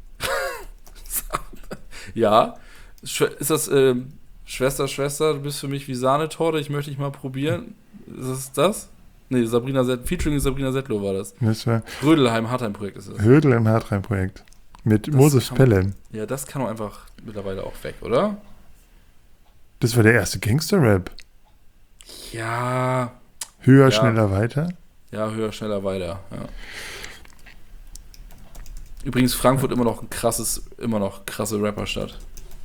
Ja. Schw- Ist das, ähm, Schwester, Schwester, du bist für mich wie Sahnetorte, ich möchte dich mal probieren. Ist das das? Nee, Sabrina Set, featuring Sabrina Settler war das. Das war Rödelheim Hartheim-Projekt ist das. Hödel im Hartrein-Projekt. Mit Das Moses kann man- Pelham. Ja, das kann doch einfach mittlerweile auch weg, oder? Das war der erste Gangster-Rap. Ja. Höher, Ja. schneller, weiter. Ja, höher, schneller, weiter. Ja. Übrigens Frankfurt immer noch ein krasses, immer noch krasse Rapperstadt.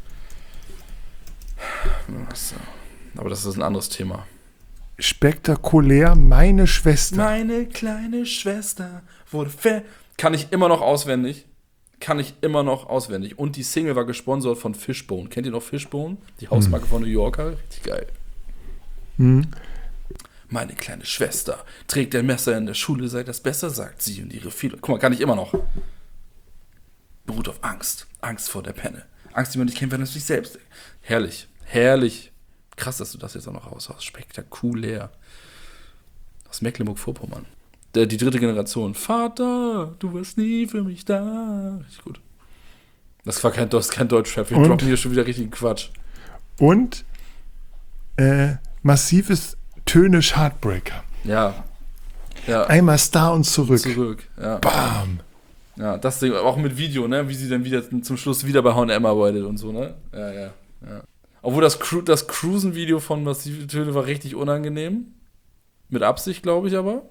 So. Aber das ist ein anderes Thema. Spektakulär, meine Schwester. Meine kleine Schwester wurde ver... Kann ich immer noch auswendig. Kann ich immer noch auswendig. Und die Single war gesponsert von Fishbone. Kennt ihr noch Fishbone? Die Hausmarke von New Yorker. Richtig geil. Hm. Meine kleine Schwester trägt ein Messer in der Schule, sei das besser, sagt sie und ihre viele. Guck mal, kann ich immer noch. Beruht auf Angst. Angst vor der Penne. Angst, die man nicht kennt, wenn es sich selbst. Herrlich. Herrlich. Krass, dass du das jetzt auch noch raushaust. Spektakulär. Aus Mecklenburg-Vorpommern. Der, die dritte Generation. Vater, du warst nie für mich da. Richtig gut. Das war kein, das ist kein Deutschrap. Wir Und? droppen hier schon wieder richtigen Quatsch. Und äh, massives Tönisch Heartbreaker. Ja. Ja. Einmal Star und zurück. Zurück. Ja. Bam. Ja, das Ding, auch mit Video, ne? Wie sie dann wieder zum Schluss wieder bei H und M arbeitet und so, ne? Ja, ja, ja. Obwohl das, Cru das Cruisen-Video von Massive Töne war richtig unangenehm. Mit Absicht, glaube ich aber.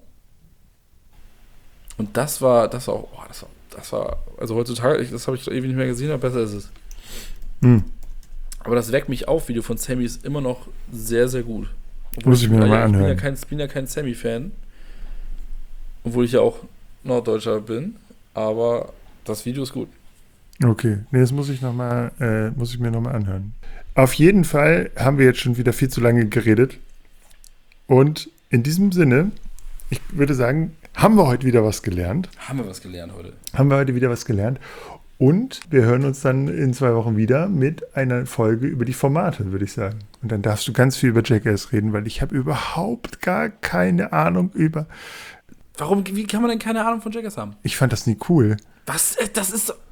Und das war, das war auch, oh, das war, das war, also heutzutage, das habe ich ewig nicht mehr gesehen, aber besser ist es. Hm. Aber das Weckt mich auf, Video von Sammy ist immer noch sehr, sehr gut. Muss ich mir ja, nochmal ich bin ja anhören. kein, bin ja kein Sammy-Fan. Obwohl ich ja auch Norddeutscher bin. Aber das Video ist gut. Okay, nee, das muss ich noch mal, äh, muss ich mir nochmal anhören. Auf jeden Fall haben wir jetzt schon wieder viel zu lange geredet. Und in diesem Sinne, ich würde sagen, haben wir heute wieder was gelernt. Haben wir was gelernt heute? Haben wir heute wieder was gelernt. Und wir hören uns dann in zwei Wochen wieder mit einer Folge über die Formate, würde ich sagen. Und dann darfst du ganz viel über Jackass reden, weil ich habe überhaupt gar keine Ahnung über Warum, wie kann man denn keine Ahnung von Jackass haben? Ich fand das nie cool. Was? Das ist so...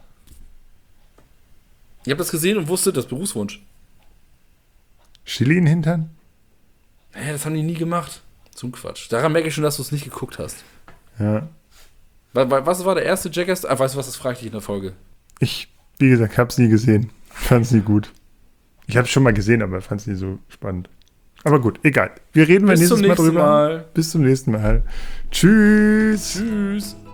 Ich habe das gesehen und wusste, das ist Berufswunsch. Chili in den Hintern? Naja, das haben die nie gemacht. Zum Quatsch. Daran merke ich schon, dass du es nicht geguckt hast. Ja. Was war der erste Jackass? Ah, weißt du was, das frage ich dich in der Folge. Ich, wie gesagt, habe es nie gesehen. Fand es nie gut. Ich habe es schon mal gesehen, aber fand es nie so spannend. Aber gut, egal. Wir reden beim nächsten Mal drüber. Mal. Bis zum nächsten Mal. Tschüss. Tschüss.